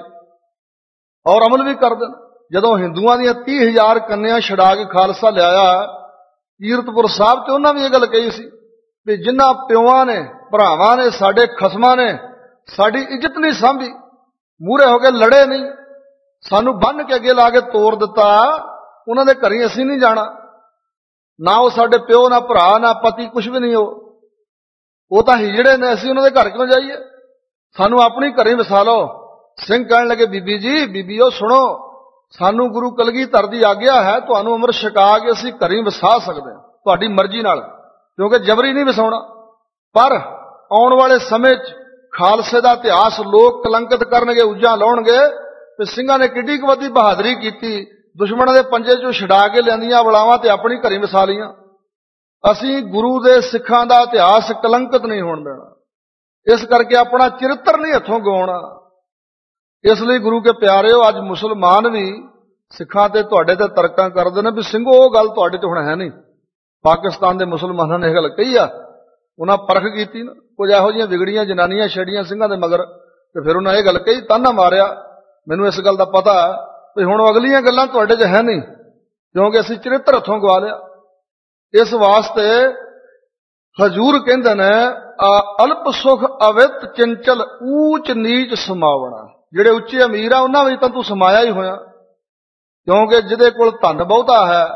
ਔਰ ਅਮਲ ਵੀ ਕਰਦੇ ਨੇ। ਜਦੋਂ ਹਿੰਦੂਆਂ ਦੀਆਂ ਤੀਹ ਹਜ਼ਾਰ ਕੰਨਿਆਂ ਛਡਾ ਕੇ ਖਾਲਸਾ ਲਿਆਇਆ ਕੀਰਤਪੁਰ ਸਾਹਿਬ, ਤੇ ਉਹਨਾਂ ਵੀ ਇਹ ਗੱਲ ਕਹੀ ਸੀ ਵੀ ਜਿਨ੍ਹਾਂ ਪਿਓਾਂ ਨੇ, ਭਰਾਵਾਂ ਨੇ, ਸਾਡੇ ਖਸਮਾਂ ਨੇ ਸਾਡੀ ਇੱਜ਼ਤ ਨਹੀਂ ਸਾਂਭੀ, ਮੂਹਰੇ ਹੋ ਕੇ ਲੜੇ ਨਹੀਂ, ਸਾਨੂੰ ਬੰਨ੍ਹ ਕੇ ਅੱਗੇ ਲਾ ਕੇ ਤੋੜ ਦਿੱਤਾ, ਉਹਨਾਂ ਦੇ ਘਰੇ ਅਸੀਂ ਨਹੀਂ ਜਾਣਾ। ਨਾ ਉਹ ਸਾਡੇ ਪਿਓ, ਨਾ ਭਰਾ, ਨਾ ਪਤੀ, ਕੁਝ ਵੀ ਨਹੀਂ। ਉਹ ਉਹ ਤਾਂ ਹੀਜੜੇ ਨੇ, ਅਸੀਂ ਉਹਨਾਂ ਦੇ ਘਰ ਕਿਉਂ ਜਾਈਏ? ਸਾਨੂੰ ਆਪਣੀ ਘਰੇ ਵਸਾ ਲਓ। ਸਿੰਘ ਕਹਿਣ ਲੱਗੇ, ਬੀਬੀ ਜੀ, ਬੀਬੀਓ ਸੁਣੋ, ਸਾਨੂੰ ਗੁਰੂ ਕਲਗੀਧਰ ਦੀ ਆਗਿਆ ਹੈ, ਤੁਹਾਨੂੰ ਅੰਮ੍ਰਿਤ ਛਕਾ ਕੇ ਅਸੀਂ ਘਰੇ ਵਸਾ ਸਕਦੇ ਹਾਂ, ਤੁਹਾਡੀ ਮਰਜ਼ੀ ਨਾਲ, ਕਿਉਂਕਿ ਜਬਰੀ ਨਹੀਂ ਵਸਾਉਣਾ। ਪਰ ਆਉਣ ਵਾਲੇ ਸਮੇਂ 'ਚ ਖਾਲਸੇ ਦਾ ਇਤਿਹਾਸ ਲੋਕ ਕਲੰਕਿਤ ਕਰਨਗੇ, ਉੱਜਾਂ ਲਾਉਣਗੇ ਤੇ ਸਿੰਘਾਂ ਨੇ ਕਿੱਡੀ ਕੁ ਵੱਡੀ ਬਹਾਦਰੀ ਕੀਤੀ, ਦੁਸ਼ਮਣਾਂ ਦੇ ਪੰਜੇ 'ਚੋਂ ਛਡਾ ਕੇ ਲਿਆਂਦੀਆਂ ਬਲਾਵਾਂ ਤੇ ਆਪਣੀ ਘਰੇ ਵਸਾ ਲਈਆਂ। ਅਸੀਂ ਗੁਰੂ ਦੇ ਸਿੱਖਾਂ ਦਾ ਇਤਿਹਾਸ ਕਲੰਕਿਤ ਨਹੀਂ ਹੋਣ ਦੇਣਾ, ਇਸ ਕਰਕੇ ਆਪਣਾ ਚਰਿੱਤਰ ਨਹੀਂ ਹੱਥੋਂ ਗਵਾਉਣਾ। ਇਸ ਲਈ ਗੁਰੂ ਕੇ ਪਿਆਰਿਓ, ਅੱਜ ਮੁਸਲਮਾਨ ਵੀ ਸਿੱਖਾਂ ਤੇ ਤੁਹਾਡੇ ਤੇ ਤਰਕਾਂ ਕਰਦੇ ਨੇ ਵੀ ਸਿੰਘੋ ਉਹ ਗੱਲ ਤੁਹਾਡੇ 'ਚ ਹੁਣ ਹੈ ਨਹੀਂ। ਪਾਕਿਸਤਾਨ ਦੇ ਮੁਸਲਮਾਨਾਂ ਨੇ ਇਹ ਗੱਲ ਕਹੀ ਆ, ਉਹਨਾਂ ਪਰਖ ਕੀਤੀ ਨਾ, ਕੁਝ ਇਹੋ ਜਿਹੀਆਂ ਵਿਗੜੀਆਂ ਜਨਾਨੀਆਂ ਛੜੀਆਂ ਸਿੰਘਾਂ ਦੇ ਮਗਰ, ਤੇ ਫਿਰ ਉਹਨਾਂ ਇਹ ਗੱਲ ਕਹੀ, ਤਾਨਾ ਮਾਰਿਆ। ਮੈਨੂੰ ਇਸ ਗੱਲ ਦਾ ਪਤਾ ਵੀ ਹੁਣ ਅਗਲੀਆਂ ਗੱਲਾਂ ਤੁਹਾਡੇ 'ਚ ਹੈ ਨਹੀਂ, ਕਿਉਂਕਿ ਅਸੀਂ ਚਰਿੱਤਰ ਹੱਥੋਂ ਗਵਾ ਲਿਆ। ਇਸ ਵਾਸਤੇ ਹਜ਼ੂਰ ਕਹਿੰਦੇ ਨੇ, ਅਲਪ ਸੁਖ ਅਵਿਤ ਚੰਚਲ ਊਚ ਨੀਚ ਸਮਾਵਣਾ। ਜਿਹੜੇ ਉੱਚੇ ਅਮੀਰ ਆ ਉਹਨਾਂ ਵਿੱਚ ਤਾਂ ਤੂੰ ਸਮਾਇਆ ਹੀ ਹੋਇਆ, ਕਿਉਂਕਿ ਜਿਹਦੇ ਕੋਲ ਧਨ ਬਹੁਤਾ ਹੈ,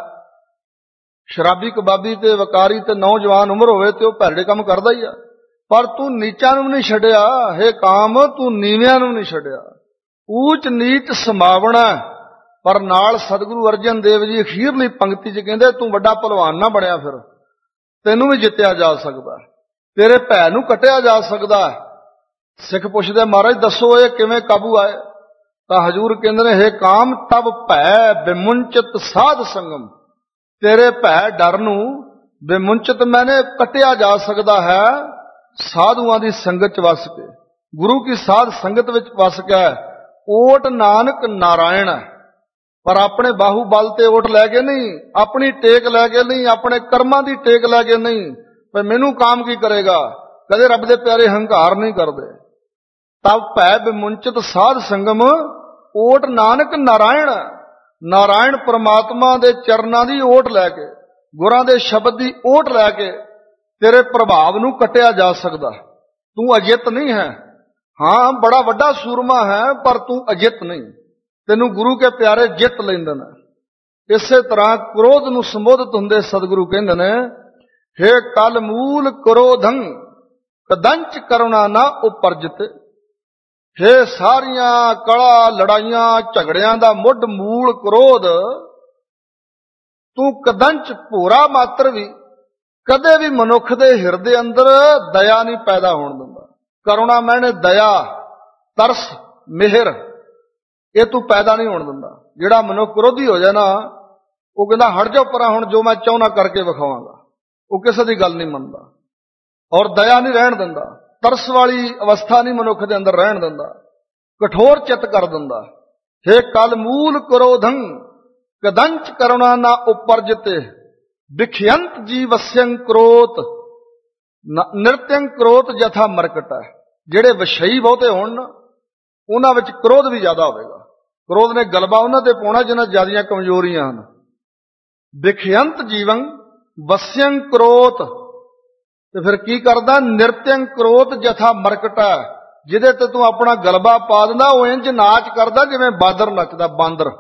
ਸ਼ਰਾਬੀ ਕਬਾਬੀ ਤੇ ਵਕਾਰੀ ਤੇ ਨੌਜਵਾਨ ਉਮਰ ਹੋਵੇ ਤੇ ਉਹ ਭੈੜੇ ਕੰਮ ਕਰਦਾ ਹੀ ਆ। ਪਰ ਤੂੰ ਨੀਚਾਂ ਨੂੰ ਨਹੀਂ ਛੱਡਿਆ, ਹੇ ਕਾਮ, ਤੂੰ ਨੀਵਿਆਂ ਨੂੰ ਨਹੀਂ ਛੱਡਿਆ। ਊਚ ਨੀਚ ਸਮਾਵਣਾ। ਪਰ ਨਾਲ ਸਤਿਗੁਰੂ ਅਰਜਨ ਦੇਵ ਜੀ ਅਖੀਰਲੀ ਪੰਕਤੀ 'ਚ ਕਹਿੰਦੇ, ਤੂੰ ਵੱਡਾ ਭਲਵਾਨ ਨਾ ਬਣਿਆ, ਫਿਰ ਤੈਨੂੰ ਵੀ ਜਿੱਤਿਆ ਜਾ ਸਕਦਾ, ਤੇਰੇ ਭੈ ਨੂੰ ਕੱਟਿਆ ਜਾ ਸਕਦਾ। ਸਿੱਖ ਪੁੱਛਦੇ, ਮਹਾਰਾਜ ਦੱਸੋ ਇਹ ਕਿਵੇਂ ਕਾਬੂ ਆਏ? ਤਾਂ ਹਜ਼ੂਰ ਕਹਿੰਦੇ ਨੇ, ਹੇ ਕਾਮ, ਤਬ ਭੈ ਬਿਮੁੰਚਿਤ ਸਾਧ ਸੰਗਮ। ਤੇਰੇ ਭੈ ਡਰ ਨੂੰ ਬਿਮੁੰਚਿਤ ਮੈਨੇ ਕੱਟਿਆ ਜਾ ਸਕਦਾ ਹੈ ਸਾਧੂਆਂ ਦੀ ਸੰਗਤ 'ਚ ਵਸ ਕੇ, ਗੁਰੂ ਕੀ ਸਾਧ ਸੰਗਤ ਵਿੱਚ ਵਸ ਕੇ। ਓਟ ਨਾਨਕ ਨਾਰਾਇਣ ਹੈ, ਪਰ ਆਪਣੇ ਬਾਹੂ ਬਲ ਤੇ ਓਟ ਲੈ ਕੇ ਨਹੀਂ, ਆਪਣੀ ਟੇਕ ਲੈ ਕੇ ਨਹੀਂ, ਆਪਣੇ ਕਰਮਾਂ ਦੀ ਟੇਕ ਲੈ ਕੇ ਨਹੀਂ, ਪਰ ਮੈਨੂੰ ਕਾਮ ਕੀ ਕਰੇਗਾ। ਕਦੇ ਰੱਬ ਦੇ ਪਿਆਰੇ ਹੰਕਾਰ ਨਹੀਂ ਕਰਦੇ। ਤਬ ਭੈ ਬਿਮੁੰਚਿਤ ਸਾਧ ਸੰਗਮ, ਓਟ ਨਾਨਕ ਨਾਰਾਇਣ। ਨਾਰਾਇਣ ਪਰਮਾਤਮਾ ਦੇ ਚਰਨਾਂ ਦੀ ਓਟ ਲੈ ਕੇ, ਗੁਰਾਂ ਦੇ ਸ਼ਬਦ ਦੀ ਓਟ ਲੈ ਕੇ ਤੇਰੇ ਪ੍ਰਭਾਵ ਨੂੰ ਕੱਟਿਆ ਜਾ ਸਕਦਾ। ਤੂੰ ਅਜਿੱਤ ਨਹੀਂ ਹੈ, ਹਾਂ ਬੜਾ ਵੱਡਾ ਸੂਰਮਾ ਹੈ, ਪਰ ਤੂੰ ਅਜਿੱਤ ਨਹੀਂ, ਤੈਨੂੰ ਗੁਰੂ ਕੇ ਪਿਆਰੇ ਜਿੱਤ ਲੈਂਦੇ ਨੇ। ਇਸੇ ਤਰ੍ਹਾਂ ਕ੍ਰੋਧ ਨੂੰ ਸੰਬੋਧਿਤ ਹੁੰਦੇ ਸਤਿਗੁਰੂ ਕਹਿੰਦੇ ਨੇ, ਹੇ ਕਲ ਮੂਲ ਕ੍ਰੋਧੰ ਕਦੰਚ ਕਰੁਣਾ ਨਾ ਉਪਰਜਿਤ। ਹੇ ਸਾਰੀਆਂ ਕਲਾ ਲੜਾਈਆਂ ਝਗੜਿਆਂ ਦਾ ਮੁੱਢ ਮੂਲ ਕ੍ਰੋਧ, ਤੂੰ ਕਦੰਚ ਭੋਰਾ ਮਾਤਰ ਵੀ ਕਦੇ ਵੀ ਮਨੁੱਖ ਦੇ ਹਿਰਦੇ ਅੰਦਰ ਦਇਆ ਨਹੀਂ ਪੈਦਾ ਹੋਣ ਦਿੰਦਾ। ਕਰੁਣਾ ਮੈਨੇ ਦਇਆ, ਤਰਸ, ਮਿਹਰ, ਇਹ ਤੂੰ ਪੈਦਾ ਨਹੀਂ ਹੋਣ ਦਿੰਦਾ। ਜਿਹੜਾ ਮਨੁੱਖ ਕ੍ਰੋਧੀ ਹੋ ਜਾਏ ਨਾ, ਉਹ ਕਹਿੰਦਾ ਹਟ ਜਾਓ ਪਰਾਂ, ਹੁਣ ਜੋ ਮੈਂ ਚਾਹੁੰਦਾ ਕਰਕੇ ਵਿਖਾਵਾਂਗਾ। ਉਹ ਕਿਸੇ ਦੀ ਗੱਲ ਨਹੀਂ ਮੰਨਦਾ, ਔਰ ਦਇਆ ਨਹੀਂ ਰਹਿਣ ਦਿੰਦਾ। ਤਰਸ ਵਾਲੀ ਅਵਸਥਾ ਨਹੀਂ ਮਨੁੱਖ ਦੇ ਅੰਦਰ ਰਹਿਣ ਦਿੰਦਾ, ਕਠੋਰ ਚਿੱਤ ਕਰ ਦਿੰਦਾ। ਹੇ ਕਲ ਮੂਲ ਕ੍ਰੋਧੰ ਕਦੰਚ ਕਰੁਣਾ ਨਾ ਉਪਰਜਿਤੇ। ਵਿਖਿਅੰਤ ਜੀਵਸਯੰ ਕ੍ਰੋਧ ਨਿਰਤਯੰ ਕ੍ਰੋਧ ਜਥਾ ਮਰਕਟ ਹੈ। ਜਿਹੜੇ ਵਿਸ਼ਈ ਬਹੁਤੇ ਹੋਣ ਨਾ, ਉਹਨਾਂ ਵਿੱਚ ਕ੍ਰੋਧ ਵੀ ਜ਼ਿਆਦਾ ਹੋਵੇਗਾ। ਕ੍ਰੋਧ ਨੇ ਗਲਬਾ ਉਹਨਾਂ ਤੇ ਪਾਉਣਾ ਜਿਹਨਾਂ ਜ਼ਿਆਦੀਆਂ ਕਮਜ਼ੋਰੀਆਂ ਹਨ। ਵਿਖਿਅੰਤ ਜੀਵੰ ਵਸਯੰ ਕ੍ਰੋਧ, ਤੇ ਫਿਰ ਕੀ ਕਰਦਾ? ਨਿਰਤਯੰ ਕ੍ਰੋਧ ਜਥਾ ਮਰਕਟ ਹੈ। ਜਿਹਦੇ ਤੇ ਤੂੰ ਆਪਣਾ ਗਲਬਾ ਪਾ ਦਿੰਦਾ, ਉਹ ਇੰਜ ਨਾਚ ਕਰਦਾ ਜਿਵੇਂ ਬਾਂਦਰ ਨੱਚਦਾ। ਬਾਂਦਰ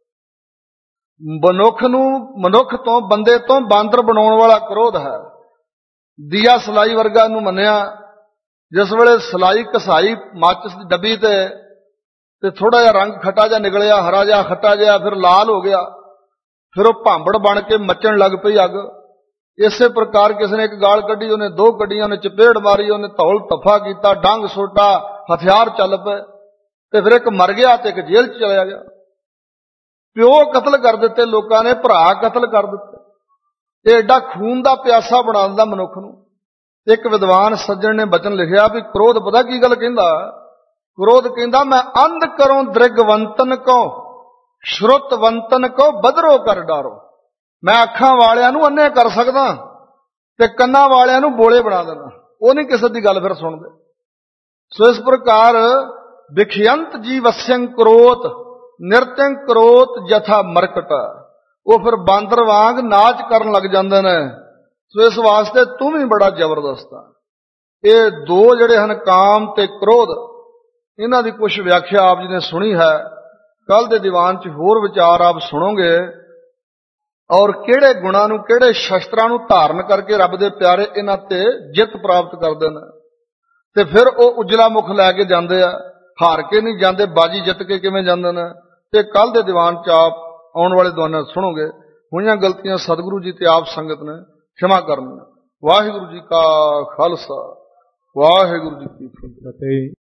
ਮਨੁੱਖ ਨੂੰ, ਮਨੁੱਖ ਤੋਂ, ਬੰਦੇ ਤੋਂ ਬਾਂਦਰ ਬਣਾਉਣ ਵਾਲਾ ਕ੍ਰੋਧ ਹੈ। ਦੀਆ ਸਲਾਈ ਵਰਗਾ ਇਹਨੂੰ ਮੰਨਿਆ। ਜਿਸ ਵੇਲੇ ਸਲਾਈ ਘਸਾਈ ਮਾਚਿਸ ਦੀ ਡੱਬੀ ਤੇ ਤੇ ਥੋੜਾ ਜਿਹਾ ਰੰਗ ਖੱਟਾ ਜਿਹਾ ਨਿਕਲਿਆ, ਹਰਾ ਜਿਹਾ ਖੱਟਾ ਜਿਹਾ, ਫਿਰ ਲਾਲ ਹੋ ਗਿਆ, ਫਿਰ ਉਹ ਭਾਂਬੜ ਬਣ ਕੇ ਮੱਚਣ ਲੱਗ ਪਈ ਅੱਗ। ਇਸੇ ਪ੍ਰਕਾਰ ਕਿਸੇ ਨੇ ਇੱਕ ਗਾਲ ਕੱਢੀ, ਉਹਨੇ ਦੋ ਕੱਢੀਆਂ, ਉਹਨੇ ਚਪੇੜ ਮਾਰੀ, ਉਹਨੇ ਧੌਲ ਤਫਾ ਕੀਤਾ, ਡੰਗ ਸੋਟਾ, ਹਥਿਆਰ ਚੱਲ ਪਏ, ਤੇ ਫਿਰ ਇੱਕ ਮਰ ਗਿਆ ਤੇ ਇੱਕ ਜੇਲ੍ਹ 'ਚ ਚਲਿਆ ਗਿਆ। ਪਿਓ ਕਤਲ ਕਰ ਦਿੱਤੇ ਲੋਕਾਂ ਨੇ, ਭਰਾ ਕਤਲ ਕਰ ਦਿੱਤੇ। ਇਹ ਐਡਾ ਖੂਨ ਦਾ ਪਿਆਸਾ ਬਣਾ ਦਿੰਦਾ ਮਨੁੱਖ ਨੂੰ। ਇੱਕ ਵਿਦਵਾਨ ਸੱਜਣ ਨੇ ਬਚਨ ਲਿਖਿਆ ਵੀ ਕ੍ਰੋਧ ਪਤਾ ਕੀ ਗੱਲ ਕਹਿੰਦਾ? ਕ੍ਰੋਧ ਕਹਿੰਦਾ, ਮੈਂ ਅੰਧ ਕਰੋ ਦ੍ਰਿਗਵੰਤਨ ਕੋ ਸ਼ਰੁਤਵੰਤਨ ਕੋ ਬਦਰੋ ਕਰ ਡਾਰੋ। ਮੈਂ ਅੱਖਾਂ ਵਾਲਿਆਂ ਨੂੰ ਅੰਨੇ ਕਰ ਸਕਦਾ ਤੇ ਕੰਨਾਂ ਵਾਲਿਆਂ ਨੂੰ ਬੋਲੇ ਬਣਾ ਦੇਣਾ। ਉਹ ਨਹੀਂ ਕਿਸੇ ਦੀ ਗੱਲ ਫਿਰ ਸੁਣਦੇ। ਸੋ ਇਸ ਪ੍ਰਕਾਰ ਵਿਖਿਅੰਤ ਜੀਵਸਯੰ ਕ੍ਰੋਧ ਨਿਰਤਯੰ ਕ੍ਰੋਧ ਜਥਾ ਮਰਕਟ, ਉਹ ਫਿਰ ਬਾਂਦਰ ਵਾਂਗ ਨਾਚ ਕਰਨ ਲੱਗ ਜਾਂਦੇ ਨੇ। ਸੋ ਇਸ ਵਾਸਤੇ ਤੂੰ ਵੀ ਬੜਾ ਜ਼ਬਰਦਸਤ ਆ। ਇਹ ਦੋ ਜਿਹੜੇ ਹਨ, ਕਾਮ ਤੇ ਕ੍ਰੋਧ, ਇਹਨਾਂ ਦੀ ਕੁਝ ਵਿਆਖਿਆ ਆਪ ਜੀ ਨੇ ਸੁਣੀ ਹੈ। ਕੱਲ ਦੇ ਦੀਵਾਨ 'ਚ ਹੋਰ ਵਿਚਾਰ ਆਪ ਸੁਣੋਗੇ। ਔਰ ਕਿਹੜੇ ਗੁਣਾਂ ਨੂੰ, ਕਿਹੜੇ ਸ਼ਸਤਰਾਂ ਨੂੰ ਧਾਰਨ ਕਰਕੇ ਰੱਬ ਦੇ ਪਿਆਰੇ ਇਹਨਾਂ ਤੇ ਜਿੱਤ ਪ੍ਰਾਪਤ ਕਰਦੇ ਨੇ। ਤੇ ਫਿਰ ਉਹ ਉਜਲਾ ਮੁਖ ਲੈ ਕੇ ਜਾਂਦੇ ਆ, ਹਾਰ ਕੇ ਨਹੀਂ ਜਾਂਦੇ, ਬਾਜੀ ਜਿੱਤ ਕੇ ਕਿਵੇਂ ਜਾਂਦੇ ਨੇ। ਤੇ ਕੱਲ ਦੇ ਦੀਵਾਨ ਚ ਆਪ ਆਉਣ ਵਾਲੇ ਦੀਵਾਨਾਂ ਸੁਣੋਗੇ। ਹੋਈਆਂ ਗਲਤੀਆਂ ਸਤਿਗੁਰੂ ਜੀ ਤੇ ਆਪ ਸੰਗਤ ਨੇ ਖਿਮਾ ਕਰਨੀਆਂ। ਵਾਹਿਗੁਰੂ ਜੀ ਕਾ ਖਾਲਸਾ, ਵਾਹਿਗੁਰੂ ਜੀ ਕੀ ਫਤਿਹ।